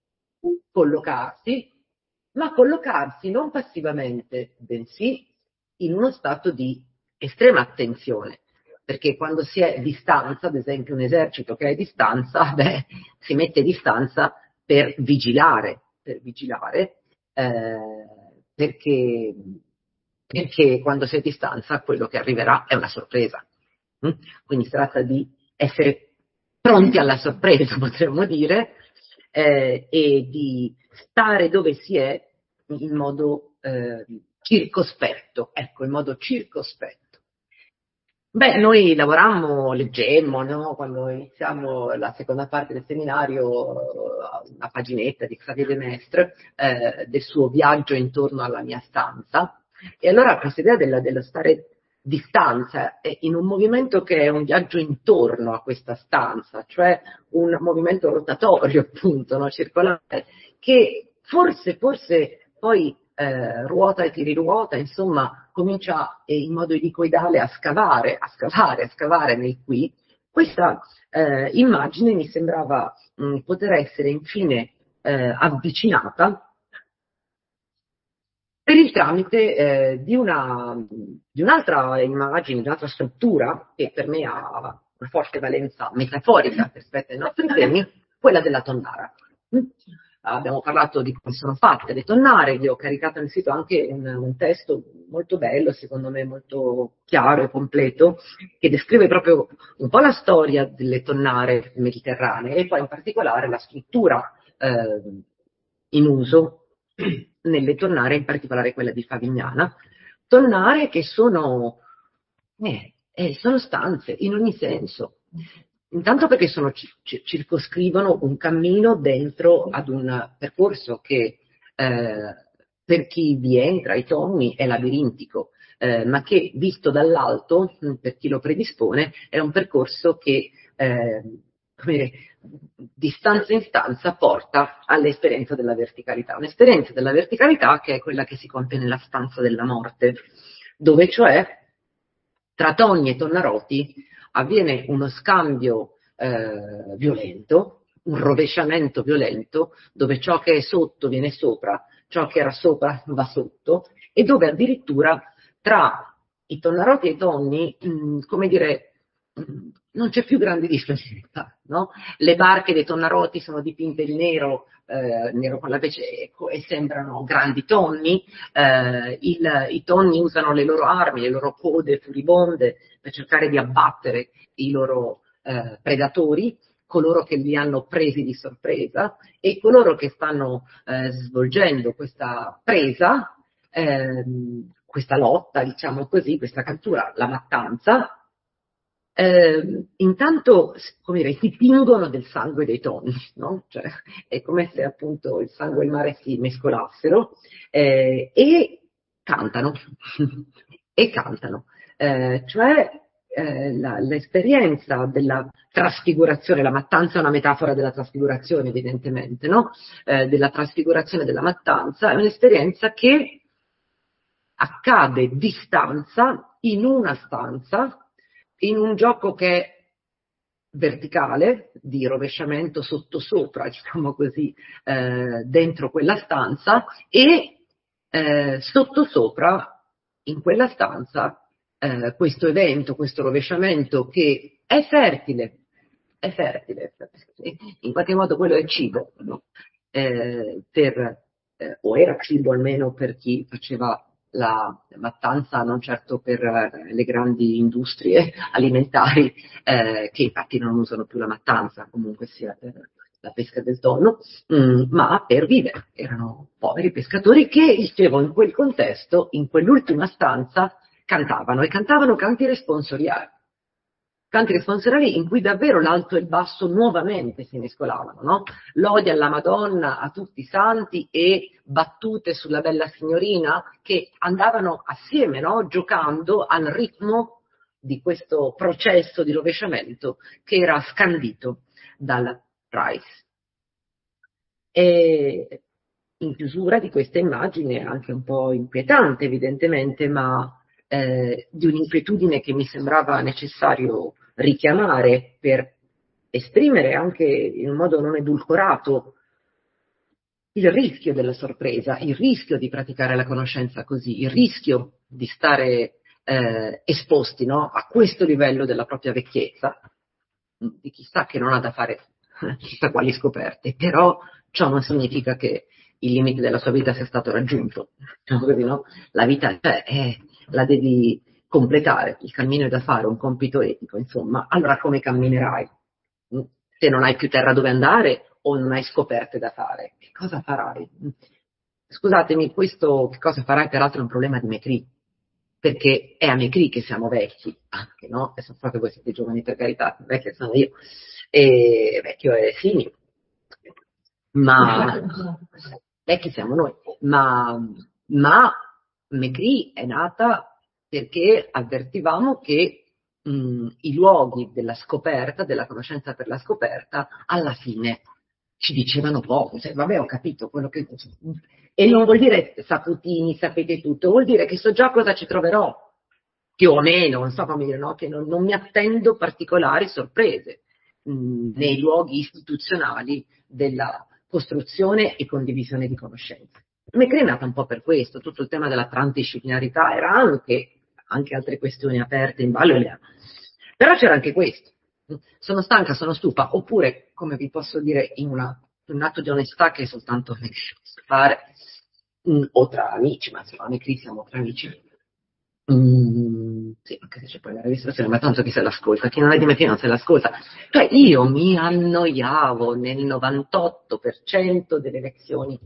S1: collocarsi, ma collocarsi non passivamente, bensì in uno stato di estrema attenzione, perché quando si è a distanza, ad esempio un esercito che è a distanza, beh, si mette a distanza per vigilare, per vigilare, eh, perché perché quando si è a distanza quello che arriverà è una sorpresa. Mm? Quindi si tratta di essere pronti alla sorpresa, potremmo dire, eh, e di stare dove si è in modo eh, circospetto, ecco, in modo circospetto. Beh, noi lavorammo, leggemmo, no? Quando iniziamo la seconda parte del seminario, una paginetta di Xavier de Maistre, eh, del suo viaggio intorno alla mia stanza. E allora questa idea della, dello stare di stanza è in un movimento che è un viaggio intorno a questa stanza, cioè un movimento rotatorio, appunto, no? Circolare, che forse, forse poi eh, ruota e ti riruota, insomma, comincia eh, in modo elicoidale a scavare, a scavare, a scavare nel qui. Questa eh, immagine mi sembrava mh, poter essere infine eh, avvicinata per il tramite eh, di, una, di un'altra immagine, di un'altra struttura che per me ha una forte valenza metaforica rispetto ai nostri temi, quella della tonnara. Abbiamo parlato di come sono fatte le tonnare, vi ho caricato nel sito anche un, un testo molto bello, secondo me molto chiaro e completo, che descrive proprio un po' la storia delle tonnare mediterranee e poi in particolare la struttura eh, in uso nelle tonnare, in particolare quella di Favignana, tonnare che sono, eh, eh, sono stanze in ogni senso. Intanto perché sono, circoscrivono un cammino dentro ad un percorso che eh, per chi vi entra ai tonni è labirintico, eh, ma che visto dall'alto, per chi lo predispone, è un percorso che eh, come dire, di stanza in stanza porta all'esperienza della verticalità. Un'esperienza della verticalità che è quella che si compie nella stanza della morte, dove cioè tra Tonni e Tonnaroti avviene uno scambio eh, violento, un rovesciamento violento, dove ciò che è sotto viene sopra, ciò che era sopra va sotto, e dove addirittura tra i Tonnaroti e i Tonni, mh, come dire, mh, non c'è più grande differenza, no? Le barche dei Tonnaroti sono dipinte di nero, eh, nero con la pece ecco, e sembrano grandi tonni, eh, il, i tonni usano le loro armi, le loro code furibonde per cercare di abbattere i loro eh, predatori, coloro che li hanno presi di sorpresa, e coloro che stanno eh, svolgendo questa presa, ehm, questa lotta, diciamo così, questa cattura, la mattanza, eh, intanto, come dire, si tingono del sangue dei tonni, no? Cioè, è come se appunto il sangue e il mare si mescolassero, eh, e cantano, e cantano, eh, cioè eh, la, l'esperienza della trasfigurazione, la mattanza è una metafora della trasfigurazione evidentemente, no? Eh, della trasfigurazione della mattanza è un'esperienza che accade di stanza, in una stanza, in un gioco che è verticale, di rovesciamento sottosopra, diciamo così, eh, dentro quella stanza, e eh, sottosopra, in quella stanza, eh, questo evento, questo rovesciamento che è fertile, è fertile, in qualche modo quello è cibo, no? eh, per, eh, o era cibo almeno per chi faceva la mattanza, non certo per eh, le grandi industrie alimentari, eh, che infatti non usano più la mattanza, comunque sia per la pesca del tonno, mh, ma per vivere. Erano poveri pescatori che, dicevo, in quel contesto, in quell'ultima stanza, cantavano, e cantavano canti responsoriali. Canti responsoriali in cui davvero l'alto e il basso nuovamente si mescolavano, no? Lodi alla Madonna, a tutti i santi, e battute sulla bella signorina che andavano assieme, no? Giocando al ritmo di questo processo di rovesciamento che era scandito dal Price. E in chiusura di questa immagine, anche un po' inquietante evidentemente, ma eh, di un'inquietudine che mi sembrava necessario richiamare per esprimere anche in un modo non edulcorato il rischio della sorpresa, il rischio di praticare la conoscenza così, il rischio di stare eh, esposti, no, a questo livello della propria vecchiezza, di chissà che non ha da fare chissà quali scoperte, però ciò non significa che il limite della sua vita sia stato raggiunto. Così, no? La vita cioè, eh, la devi completare, il cammino è da fare, un compito etico, insomma. Allora come camminerai? Se non hai più terra dove andare o non hai scoperte da fare, che cosa farai? Scusatemi, questo che cosa farai peraltro è un problema di Mecrì, perché è a Mecrì che siamo vecchi, anche, no? E so che voi siete giovani, per carità, vecchia sono io, e vecchio è Sini, ma vecchi siamo noi, ma, ma Mecrì è nata perché avvertivamo che mh, i luoghi della scoperta, della conoscenza per la scoperta, alla fine ci dicevano poco, cioè, vabbè, ho capito quello che... E non vuol dire saputini, sapete tutto, vuol dire che so già cosa ci troverò, più o meno, non so come dire, no? Che non, non mi attendo particolari sorprese mh, nei luoghi istituzionali della costruzione e condivisione di conoscenze. Mecrì è nata un po' per questo, tutto il tema della transdisciplinarità era anche, anche altre questioni aperte in ballo, però c'era anche questo. Sono stanca, sono stufa, oppure, come vi posso dire, in, una, in un atto di onestà che è soltanto fare, mh, o tra amici, ma insomma, noi qui siamo tra amici. Mm, sì, anche se c'è poi la registrazione, ma tanto chi se l'ascolta, chi non è di me non se l'ascolta. Cioè, io mi annoiavo nel novantotto per cento delle lezioni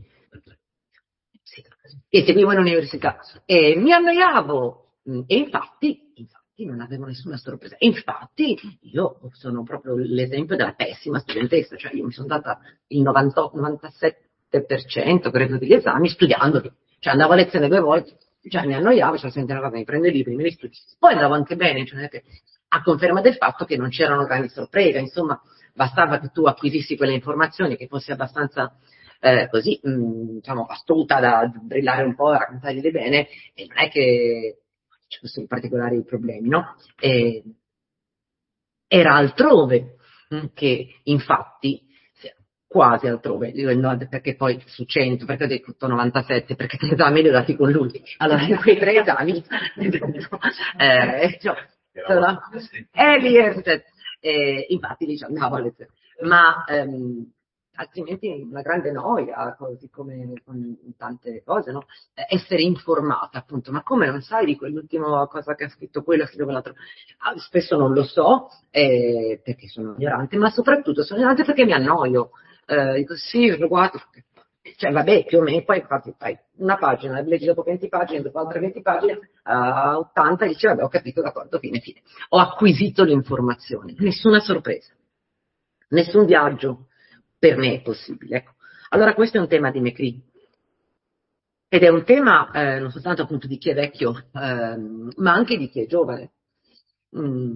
S1: che seguivo in università, e mi annoiavo, e infatti, infatti non avevo nessuna sorpresa. E infatti io sono proprio l'esempio della pessima studentessa, cioè io mi sono data il novantotto novantasette per cento credo degli esami studiando, cioè andavo a lezione due volte, cioè mi annoiavo, cioè sentivo, vabbè, mi prendo i libri, me li studio. Poi andavo anche bene, cioè, a conferma del fatto che non c'erano grandi sorprese, insomma, bastava che tu acquisissi quelle informazioni, che fosse abbastanza eh, così, mh, diciamo, astuta da brillare un po', raccontarli bene, e non è che ci fossero particolari problemi, no? E era altrove, mh, che infatti, quasi altrove, dico il nord perché poi su cento, perché ho detto novantasette, perché tre esami li ho dati con lui. Allora, in quei tre esami, eh, cioè, sono, eh, lì è- eh, infatti lì ci andavo a lezione, ma ehm, altrimenti è una grande noia, così come con tante cose, no? Eh, essere informata, appunto, ma come non sai di quell'ultima cosa che ha scritto quello, ha scritto quell'altro? Ah, spesso non lo so, eh, perché sono ignorante, ma soprattutto sono ignorante perché mi annoio. Eh, dico sì, lo guardo, cioè vabbè, più o meno, poi infatti fai una pagina, leggi dopo venti pagine, dopo altre venti pagine, a ottanta, e dici vabbè, ho capito, d'accordo, fine, fine. Ho acquisito l'informazione, nessuna sorpresa, nessun viaggio per me è possibile. Ecco. Allora questo è un tema di Mecri, ed è un tema eh, non soltanto appunto di chi è vecchio, ehm, ma anche di chi è giovane. Mm,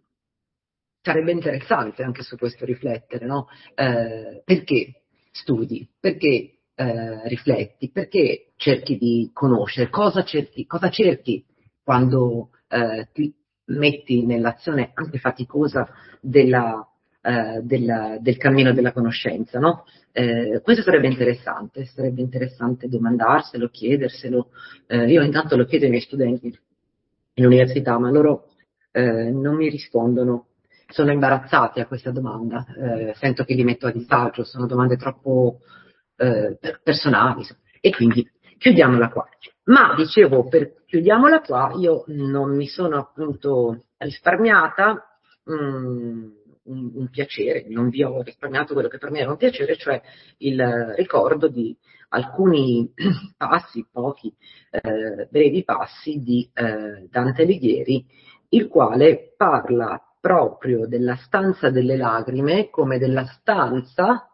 S1: sarebbe interessante anche su questo riflettere, no? Eh, perché studi? Perché eh, rifletti? Perché cerchi di conoscere? Cosa cerchi, cosa cerchi quando eh, ti metti nell'azione anche faticosa della, eh, della, del cammino della conoscenza, no? Eh, questo sarebbe interessante, sarebbe interessante domandarselo, chiederselo. Eh, io intanto lo chiedo ai miei studenti in università, ma loro eh, non mi rispondono, sono imbarazzati a questa domanda, eh, sento che li metto a disagio, sono domande troppo eh, personali, e quindi chiudiamola qua. Ma dicevo, per chiudiamola qua, io non mi sono appunto risparmiata mm, un, un piacere, non vi ho risparmiato quello che per me era un piacere, cioè il ricordo di alcuni passi, pochi eh, brevi passi di eh, Dante Alighieri, il quale parla proprio della stanza delle lacrime come della stanza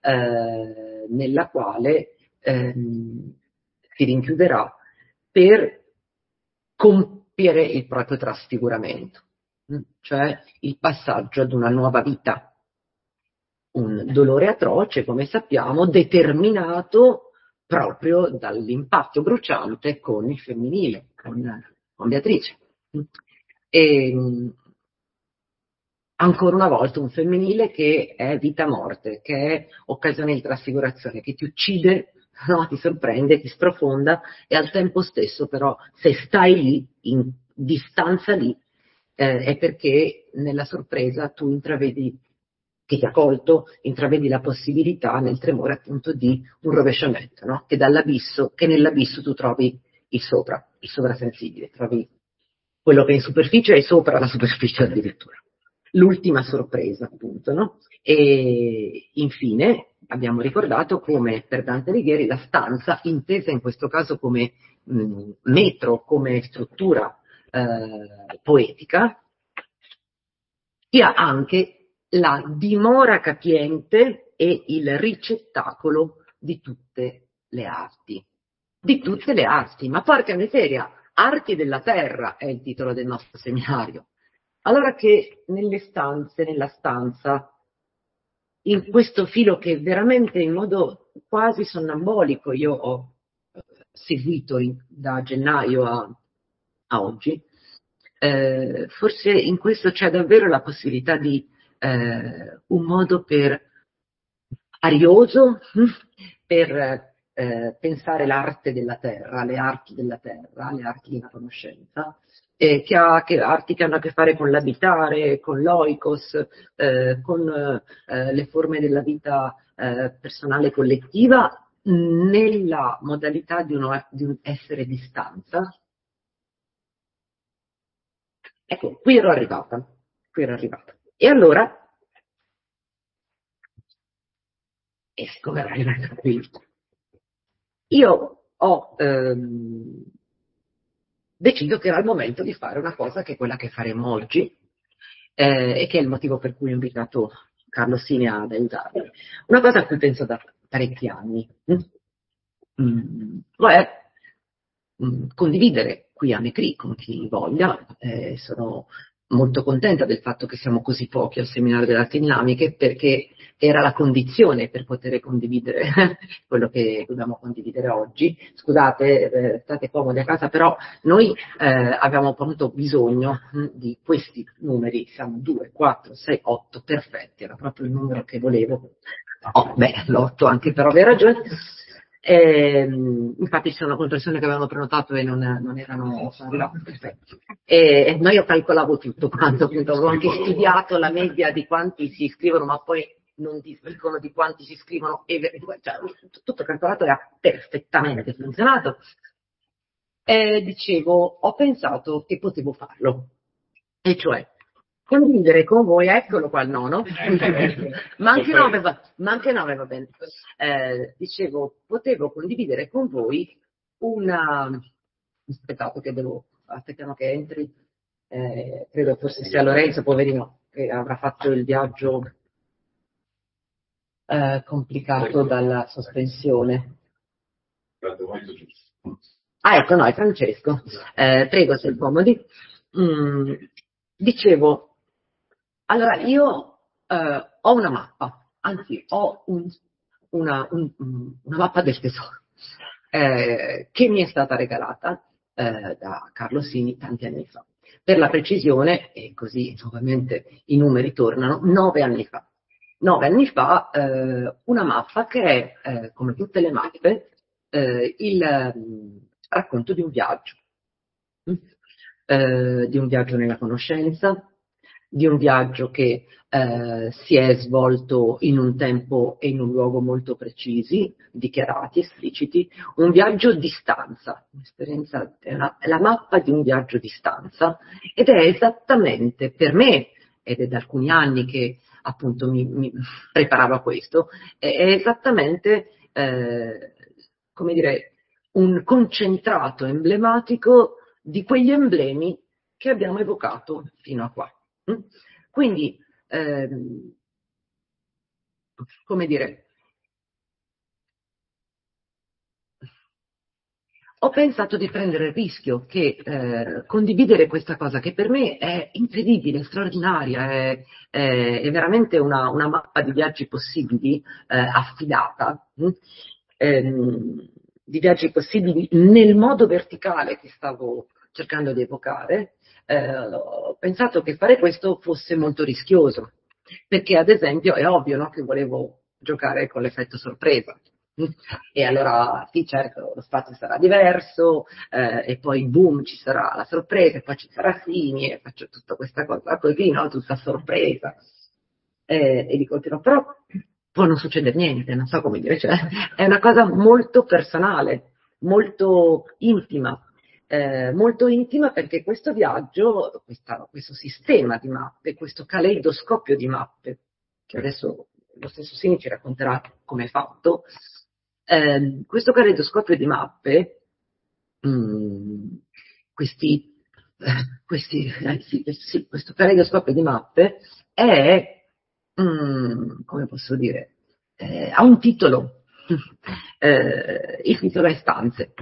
S1: eh, nella quale ehm, si rinchiuderà per compiere il proprio trasfiguramento, cioè il passaggio ad una nuova vita. Un dolore atroce, come sappiamo, determinato proprio dall'impatto bruciante con il femminile, con, con Beatrice. E, ancora una volta un femminile che è vita-morte, che è occasione di trasfigurazione, che ti uccide, no? Ti sorprende, ti sprofonda, e al tempo stesso però se stai lì, in distanza lì, eh, è perché nella sorpresa tu intravedi, che ti ha colto, intravedi la possibilità nel tremore appunto di un rovesciamento, no? Che dall'abisso, che nell'abisso tu trovi il sopra, il sovrasensibile, trovi quello che è in superficie e sopra la superficie addirittura. L'ultima sorpresa, appunto, no? E infine abbiamo ricordato come per Dante Alighieri la stanza, intesa in questo caso come mh, metro, come struttura eh, poetica, sia anche la dimora capiente e il ricettacolo di tutte le arti. Di tutte le arti, ma porca miseria, Arti della Terra è il titolo del nostro seminario. Allora che nelle stanze, nella stanza, in questo filo che veramente in modo quasi sonnambolico io ho seguito in, da gennaio a, a oggi, eh, forse in questo c'è davvero la possibilità di eh, un modo per arioso per eh, pensare l'arte della terra, le arti della terra, le arti della conoscenza, eh, che, ha, che arti che hanno a che fare con l'abitare, con l'oikos, eh, con eh, le forme della vita eh, personale e collettiva, nella modalità di, uno, di un essere di stanza. Ecco, qui ero arrivata, qui ero arrivata. E allora, e siccome ero arrivata qui, io ho ehm, deciso che era il momento di fare una cosa che è quella che faremo oggi, eh, e che è il motivo per cui ho invitato Carlo Sini ad aiutarmi. Una cosa a cui penso da parecchi anni, mm, cioè mm, condividere qui a Mecri con chi voglia, eh, sono molto contenta del fatto che siamo così pochi al seminario delle arti dinamiche, perché era la condizione per poter condividere quello che dobbiamo condividere oggi. Scusate, eh, state comodi a casa, però noi eh, abbiamo appunto bisogno mh, di questi numeri, siamo due, quattro, sei, otto, perfetti, era proprio il numero che volevo. Oh, beh, l'otto anche per avere ragione. E, infatti ci sono persone che avevano prenotato e non, non erano arrivate, perfetto. E noi io calcolavo tutto quanto, appunto, avevo anche studiato la media di quanti si iscrivono, ma poi non ti dicono di quanti si iscrivono, e, cioè, tutto calcolato era perfettamente funzionato. E dicevo, ho pensato che potevo farlo, e cioè condividere con voi, eccolo qua il nono, ma anche nove va, ma anche nove va bene. Eh, dicevo, potevo condividere con voi una, aspettate che devo, aspettiamo che entri, eh, credo forse sia Lorenzo, poverino, che avrà fatto il viaggio eh, complicato dalla sospensione. Ah, ecco, no, è Francesco. Eh, prego, se comodi. Mm, dicevo, allora io eh, ho una mappa, anzi ho un- una, un- una mappa del tesoro eh, che mi è stata regalata eh, da Carlo Sini tanti anni fa. Per la precisione, e così nuovamente i numeri tornano, nove anni fa. Nove anni fa eh, una mappa che è, eh, come tutte le mappe, eh, il mm, racconto di un viaggio, mm? Eh, di un viaggio nella conoscenza, di un viaggio che eh, si è svolto in un tempo e in un luogo molto precisi, dichiarati, espliciti, un viaggio di stanza, un'esperienza, è, una, è la mappa di un viaggio di stanza, ed è esattamente per me, ed è da alcuni anni che appunto mi, mi preparavo a questo, è, è esattamente eh, come dire, un concentrato emblematico di quegli emblemi che abbiamo evocato fino a qua. Quindi, ehm, come dire, ho pensato di prendere il rischio che eh, condividere questa cosa, che per me è incredibile, straordinaria, è, è, è veramente una, una mappa di viaggi possibili eh, affidata, mh? Ehm, di viaggi possibili nel modo verticale che stavo cercando di evocare. Eh, ho pensato che fare questo fosse molto rischioso, perché ad esempio è ovvio, no, che volevo giocare con l'effetto sorpresa. E allora sì, certo, lo spazio sarà diverso, eh, e poi boom, ci sarà la sorpresa, e poi ci sarà Sini, e faccio tutta questa cosa così, no? Tutta sorpresa. Eh, e dico, però può non succedere niente, non so come dire, cioè, è una cosa molto personale, molto intima. Eh, molto intima perché questo viaggio, questa, questo sistema di mappe, questo caleidoscopio di mappe, che adesso lo stesso Sini ci racconterà come è fatto, eh, questo caleidoscopio di mappe, mh, questi, eh, questi, eh, sì, sì, questo caleidoscopio di mappe è, mh, come posso dire, eh, ha un titolo, eh, il titolo è Stanze.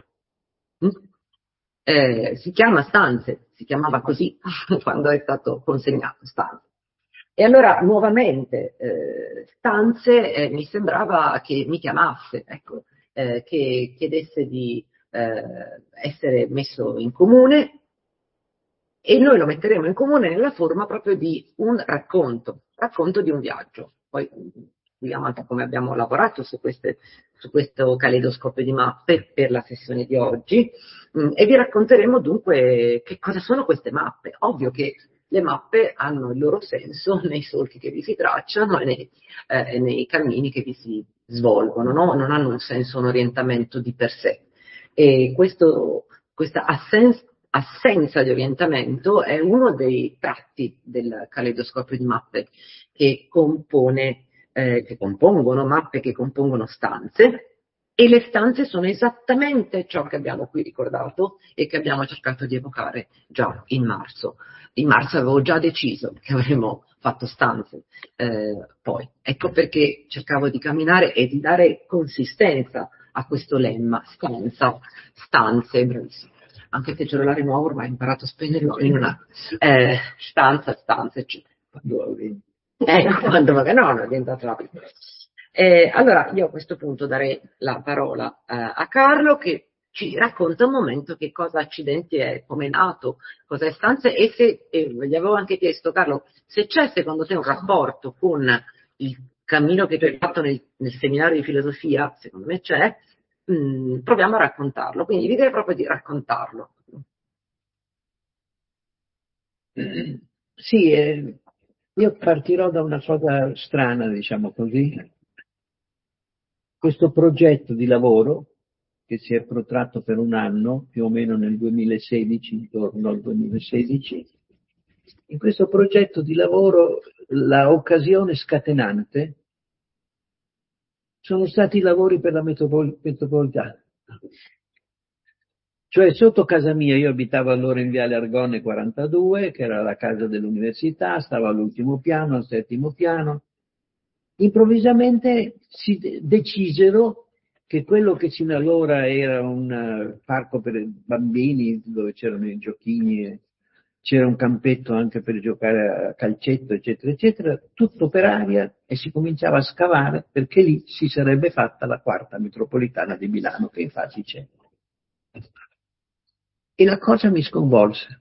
S1: Eh, si chiama Stanze, si chiamava così quando è stato consegnato, Stanze. E allora nuovamente eh, Stanze eh, mi sembrava che mi chiamasse, ecco, eh, che chiedesse di eh, essere messo in comune, e noi lo metteremo in comune nella forma proprio di un racconto, racconto di un viaggio. Poi vediamo anche come abbiamo lavorato su, queste, su questo caleidoscopio di mappe per la sessione di oggi, mh, e vi racconteremo dunque che cosa sono queste mappe. Ovvio che le mappe hanno il loro senso nei solchi che vi si tracciano e nei, eh, nei cammini che vi si svolgono, no? Non hanno un senso, un orientamento di per sé. E questo, questa assenza assenza di orientamento è uno dei tratti del caleidoscopio di mappe che compone, eh, che compongono mappe che compongono stanze, e le stanze sono esattamente ciò che abbiamo qui ricordato e che abbiamo cercato di evocare già in marzo. In marzo avevo già deciso che avremmo fatto stanze, eh, poi ecco perché cercavo di camminare e di dare consistenza a questo lemma, stanza, stanze, bravissimo. anche se il cellulare nuovo ormai ho imparato a spegnerlo in una eh, stanza, stanza, eccetera.
S2: Quando avevi.
S1: Eh, quando magari no, non è diventato rapido. Eh, allora, io a questo punto darei la parola eh, a Carlo che ci racconta un momento che cosa accidenti è, come è nato, cosa è stanze e se, eh, gli avevo anche chiesto, Carlo, se c'è secondo te un rapporto con il cammino che tu hai fatto nel, nel seminario di filosofia, secondo me c'è, mh, proviamo a raccontarlo, quindi vi direi proprio di raccontarlo.
S2: Sì, eh, io partirò da una cosa strana, diciamo così. Questo progetto di lavoro, che si è protratto per un anno, più o meno nel duemilasedici, intorno al duemilasedici, in questo progetto di lavoro la occasione scatenante sono stati i lavori per la metropol- metropolitana. Cioè sotto casa mia, io abitavo allora in Viale Argonne quarantadue, che era la casa dell'università, stavo all'ultimo piano, al settimo piano. Improvvisamente si de- decisero che quello che sino allora era un uh, parco per bambini, dove c'erano i giochini, e c'era un campetto anche per giocare a calcetto, eccetera, eccetera, tutto per aria e si cominciava a scavare perché lì si sarebbe fatta la quarta metropolitana di Milano, che infatti c'è. E la cosa mi sconvolse.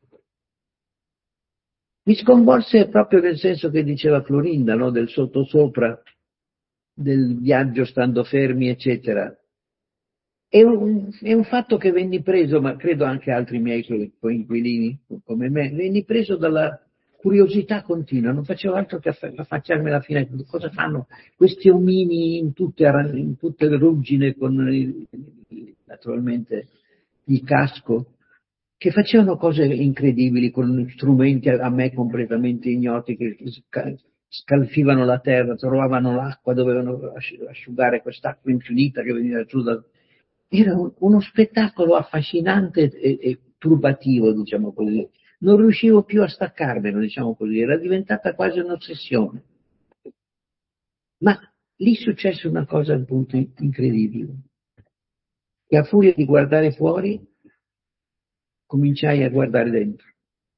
S2: Mi sconvolse proprio nel senso che diceva Florinda, no? Del sottosopra, del viaggio stando fermi, eccetera. È un, è un fatto che venni preso, ma credo anche altri miei coinquilini come me, venni preso dalla curiosità continua, non facevo altro che affacciarmi alla finestra. Cosa fanno questi omini in tutte, in tutte le ruggine con il, naturalmente il casco, che facevano cose incredibili con strumenti a me completamente ignoti, che scalfivano la terra, trovavano l'acqua, dovevano asciugare quest'acqua infinita che veniva giù da... Era uno spettacolo affascinante e, e turbativo, diciamo così. Non riuscivo più a staccarmelo, diciamo così, era diventata quasi un'ossessione. Ma lì successe una cosa appunto incredibile, che a furia di guardare fuori cominciai a guardare dentro.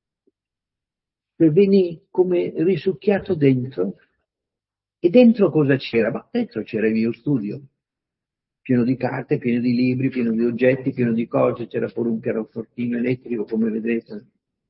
S2: E venni come risucchiato dentro. E dentro cosa c'era? Ma dentro c'era il mio studio, pieno di carte, pieno di libri, pieno di oggetti, pieno di cose, c'era pure un pianofortino elettrico, come vedrete.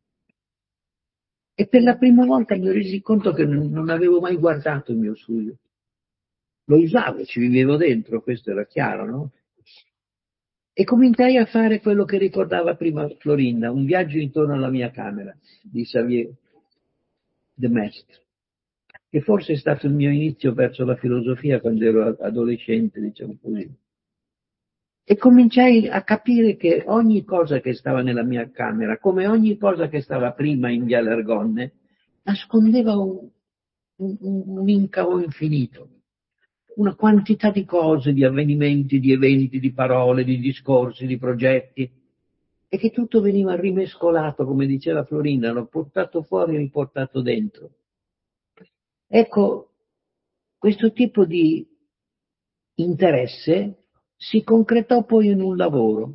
S2: E per la prima volta mi resi conto che non avevo mai guardato il mio studio. Lo usavo, ci vivevo dentro, questo era chiaro, no? E cominciai a fare quello che ricordava prima Florinda, un viaggio intorno alla mia camera, di Xavier de Maistre, che forse è stato il mio inizio verso la filosofia quando ero adolescente, diciamo così. E cominciai a capire che ogni cosa che stava nella mia camera, come ogni cosa che stava prima in Viale Argonne, nascondeva un, un, un incavo infinito, una quantità di cose, di avvenimenti, di eventi, di parole, di discorsi, di progetti, e che tutto veniva rimescolato, come diceva Florinda, l'ho portato fuori e riportato dentro. Ecco, questo tipo di interesse si concretò poi in un lavoro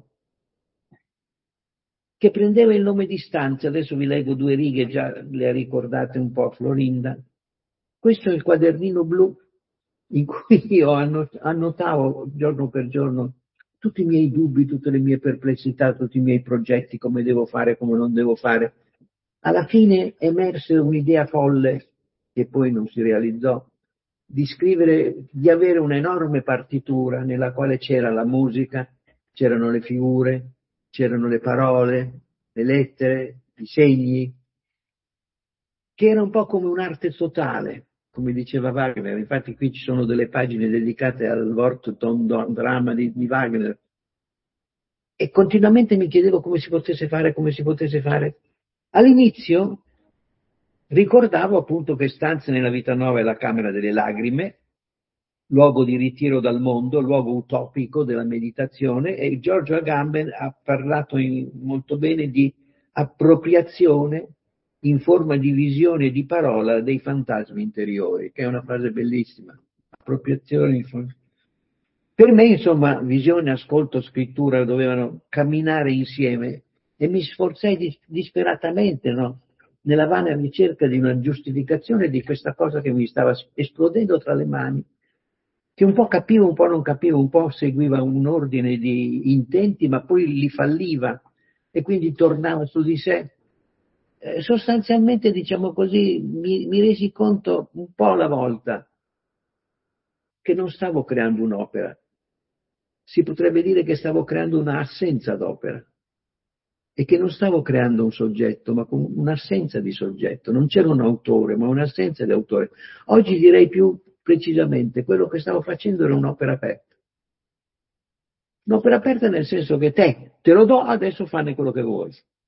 S2: che prendeva il nome di Stanze. Adesso vi leggo due righe, già le ha ricordate un po' Florinda. Questo è il quadernino blu in cui io annotavo giorno per giorno tutti i miei dubbi, tutte le mie perplessità, tutti i miei progetti, come devo fare, come non devo fare. Alla fine emerse un'idea folle, che poi non si realizzò, di scrivere, di avere un'enorme partitura nella quale c'era la musica, c'erano le figure, c'erano le parole, le lettere, i segni, che era un po' come un'arte totale, come diceva Wagner. Infatti qui ci sono delle pagine dedicate al Wortton-Dramma di, di Wagner, e continuamente mi chiedevo come si potesse fare, come si potesse fare. All'inizio ricordavo appunto che Stanze nella vita nuova è la camera delle lacrime, luogo di ritiro dal mondo, luogo utopico della meditazione, e Giorgio Agamben ha parlato in, molto bene di appropriazione in forma di visione e di parola dei fantasmi interiori, che è una frase bellissima. Appropriazione in forma... Per me, insomma, visione, ascolto, scrittura dovevano camminare insieme e mi sforzai dis- disperatamente, no? Nella vana ricerca di una giustificazione di questa cosa che mi stava esplodendo tra le mani, che un po' capivo, un po' non capivo, un po' seguiva un ordine di intenti, ma poi li falliva e quindi tornava su di sé. Eh, sostanzialmente, diciamo così, mi, mi resi conto un po' alla volta che non stavo creando un'opera. Si potrebbe dire che stavo creando una assenza d'opera e che non stavo creando un soggetto, ma con un'assenza di soggetto. Non c'era un autore, ma un'assenza di autore. Oggi direi più precisamente, quello che stavo facendo era un'opera aperta. Un'opera aperta nel senso che te, te lo do, adesso fanne quello che vuoi.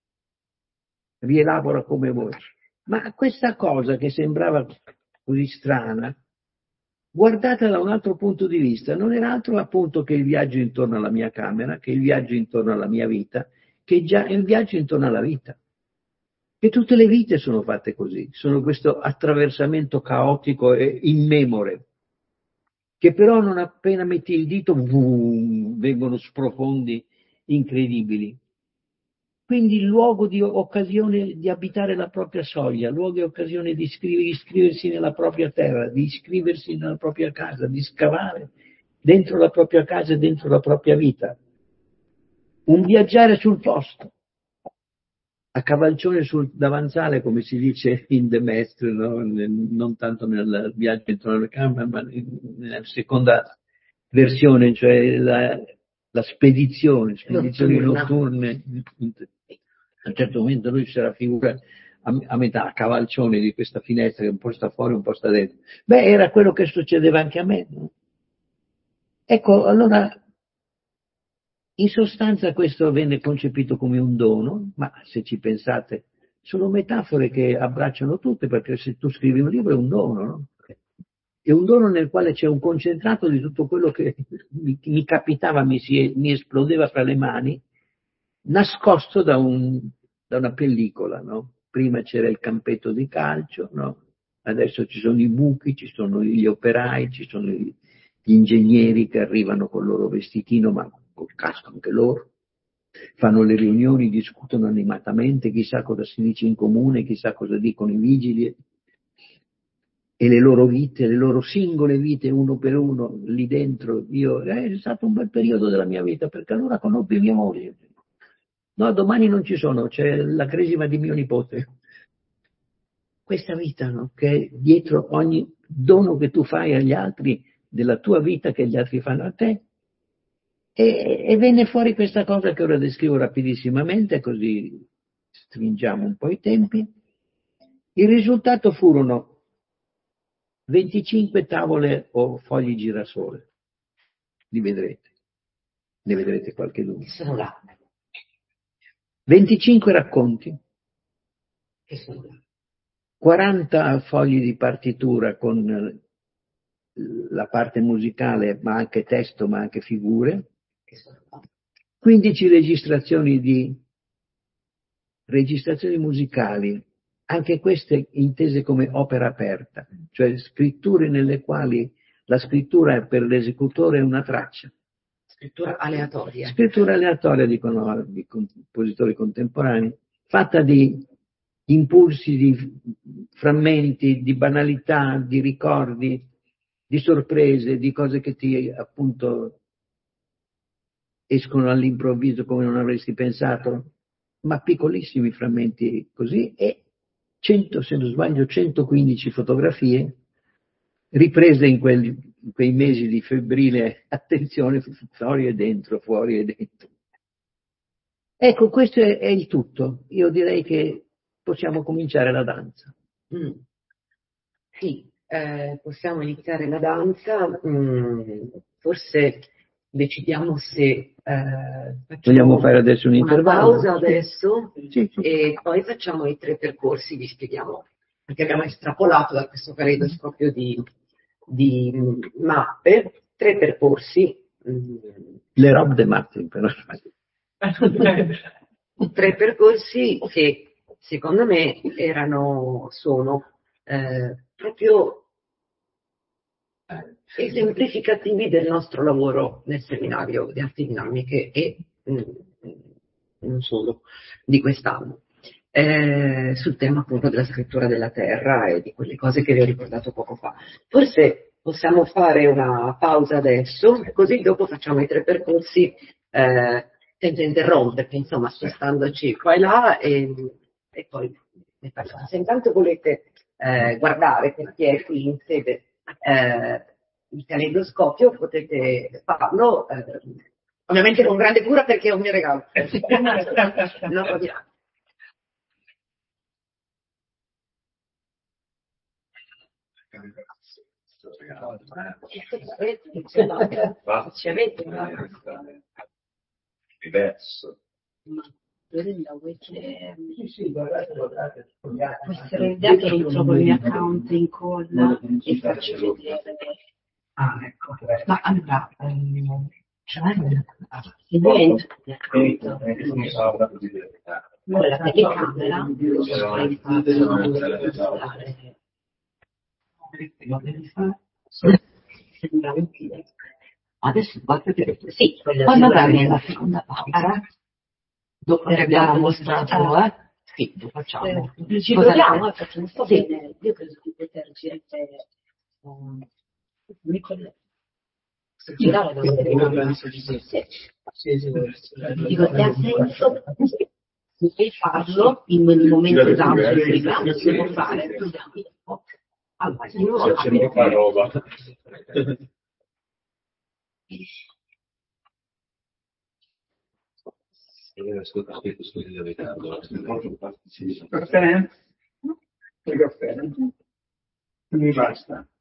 S2: Rielabora come vuoi. Ma questa cosa che sembrava così strana, guardata da un altro punto di vista, non era altro appunto che il viaggio intorno alla mia camera, che il viaggio intorno alla mia vita, che già è il viaggio intorno alla vita. Che tutte le vite sono fatte così, sono questo attraversamento caotico e immemore, che però non appena metti il dito, boom, vengono sprofondi incredibili. Quindi il luogo di occasione di abitare la propria soglia, luogo e occasione di iscriversi nella propria terra, di iscriversi nella propria casa, di scavare dentro la propria casa e dentro la propria vita. Un viaggiare sul posto, a cavalcione sul davanzale, come si dice in The Mestre, no? Non tanto nel viaggio intorno alla camera, ma nella seconda versione, cioè la, la spedizione, spedizioni notturne. A un certo momento lui si raffigura a, a metà, a cavalcione di questa finestra che un po' sta fuori, un po' sta dentro. Beh, era quello che succedeva anche a me. No? Ecco, allora, in sostanza questo venne concepito come un dono, ma se ci pensate, sono metafore che abbracciano tutte, perché se tu scrivi un libro è un dono, no? È un dono nel quale c'è un concentrato di tutto quello che mi, mi capitava, mi, si, mi esplodeva fra le mani, nascosto da, un, da una pellicola, no? Prima c'era il campetto di calcio, no? Adesso ci sono i buchi, ci sono gli operai, ci sono gli ingegneri che arrivano col loro vestitino, ma col casco anche loro, fanno le riunioni, discutono animatamente, chissà cosa si dice in comune, chissà cosa dicono i vigili, e le loro vite, le loro singole vite, uno per uno, lì dentro. Io, eh, è stato un bel periodo della mia vita, perché allora conobbi mia moglie. No, domani non ci sono, c'è la cresima di mio nipote. Questa vita, no? Che dietro ogni dono che tu fai agli altri, della tua vita che gli altri fanno a te, e, e venne fuori questa cosa che ora descrivo rapidissimamente, così stringiamo un po' i tempi. Il risultato furono venticinque tavole o fogli girasole, li vedrete, ne vedrete qualche
S1: Che sono là.
S2: venticinque racconti,
S1: Che sono là.
S2: quaranta fogli di partitura con la parte musicale, ma anche testo, ma anche figure,
S1: Che sono là.
S2: quindici registrazioni di registrazioni musicali, anche queste intese come opera aperta, cioè scritture nelle quali la scrittura per l'esecutore è una traccia.
S1: Scrittura aleatoria.
S2: Scrittura aleatoria, dicono i compositori contemporanei, fatta di impulsi, di frammenti, di banalità, di ricordi, di sorprese, di cose che ti appunto escono all'improvviso come non avresti pensato, ma piccolissimi frammenti così, e cento, se non sbaglio, centoquindici fotografie riprese in, quelli, in quei mesi di febbrile attenzione, fuori e dentro, fuori e dentro. Ecco, questo è, è il tutto. Io direi che possiamo cominciare la danza.
S1: Mm. Sì, eh, possiamo iniziare la danza. Mm, forse decidiamo se eh,
S2: Vogliamo
S1: facciamo
S2: fare adesso un
S1: una
S2: intervallo?
S1: pausa adesso
S2: Sì, sì.
S1: e poi facciamo i tre percorsi, vi spieghiamo, perché abbiamo estrapolato da questo caleidoscopio di, di mappe, tre percorsi. Mm,
S2: Le robe de Martin, però.
S1: tre percorsi che secondo me erano, sono eh, proprio esemplificativi del nostro lavoro nel seminario di arti dinamiche e mh, e non solo, di quest'anno, eh, sul tema appunto della scrittura della terra e di quelle cose che vi ho ricordato poco fa. Forse possiamo fare una pausa adesso, così dopo facciamo i tre percorsi eh, senza interromperci, insomma, spostandoci qua e là e, e poi ne parliamo. Se intanto volete eh, guardare per chi è qui in sede eh, il caleidoscopio, potete farlo, eh, ovviamente con grande cura perché è un mio regalo. Non lo dirà. Ci avete
S3: diverso.
S4: Sì, sì, guardate, guardate. Questa idea che ritrovo il mio account in call e faccio vedere.
S1: Ah, ecco.
S4: Ma allora, ehm, cioè, il momento con la telecamera sembra utile. Adesso guarda che sì, quando vai nella seconda pausa, dopo che abbiamo mostrato, eh? Sì, lo facciamo. Ci proviamo, facciamo sto bene. Io credo di poter girare um, mi collega. Girare da un dico, se ha senso di farlo in un momento esatto in cui si può fare, proviamo. Allora, io
S3: C'è molta roba.
S2: Caffè? Il caffè? Mi basta.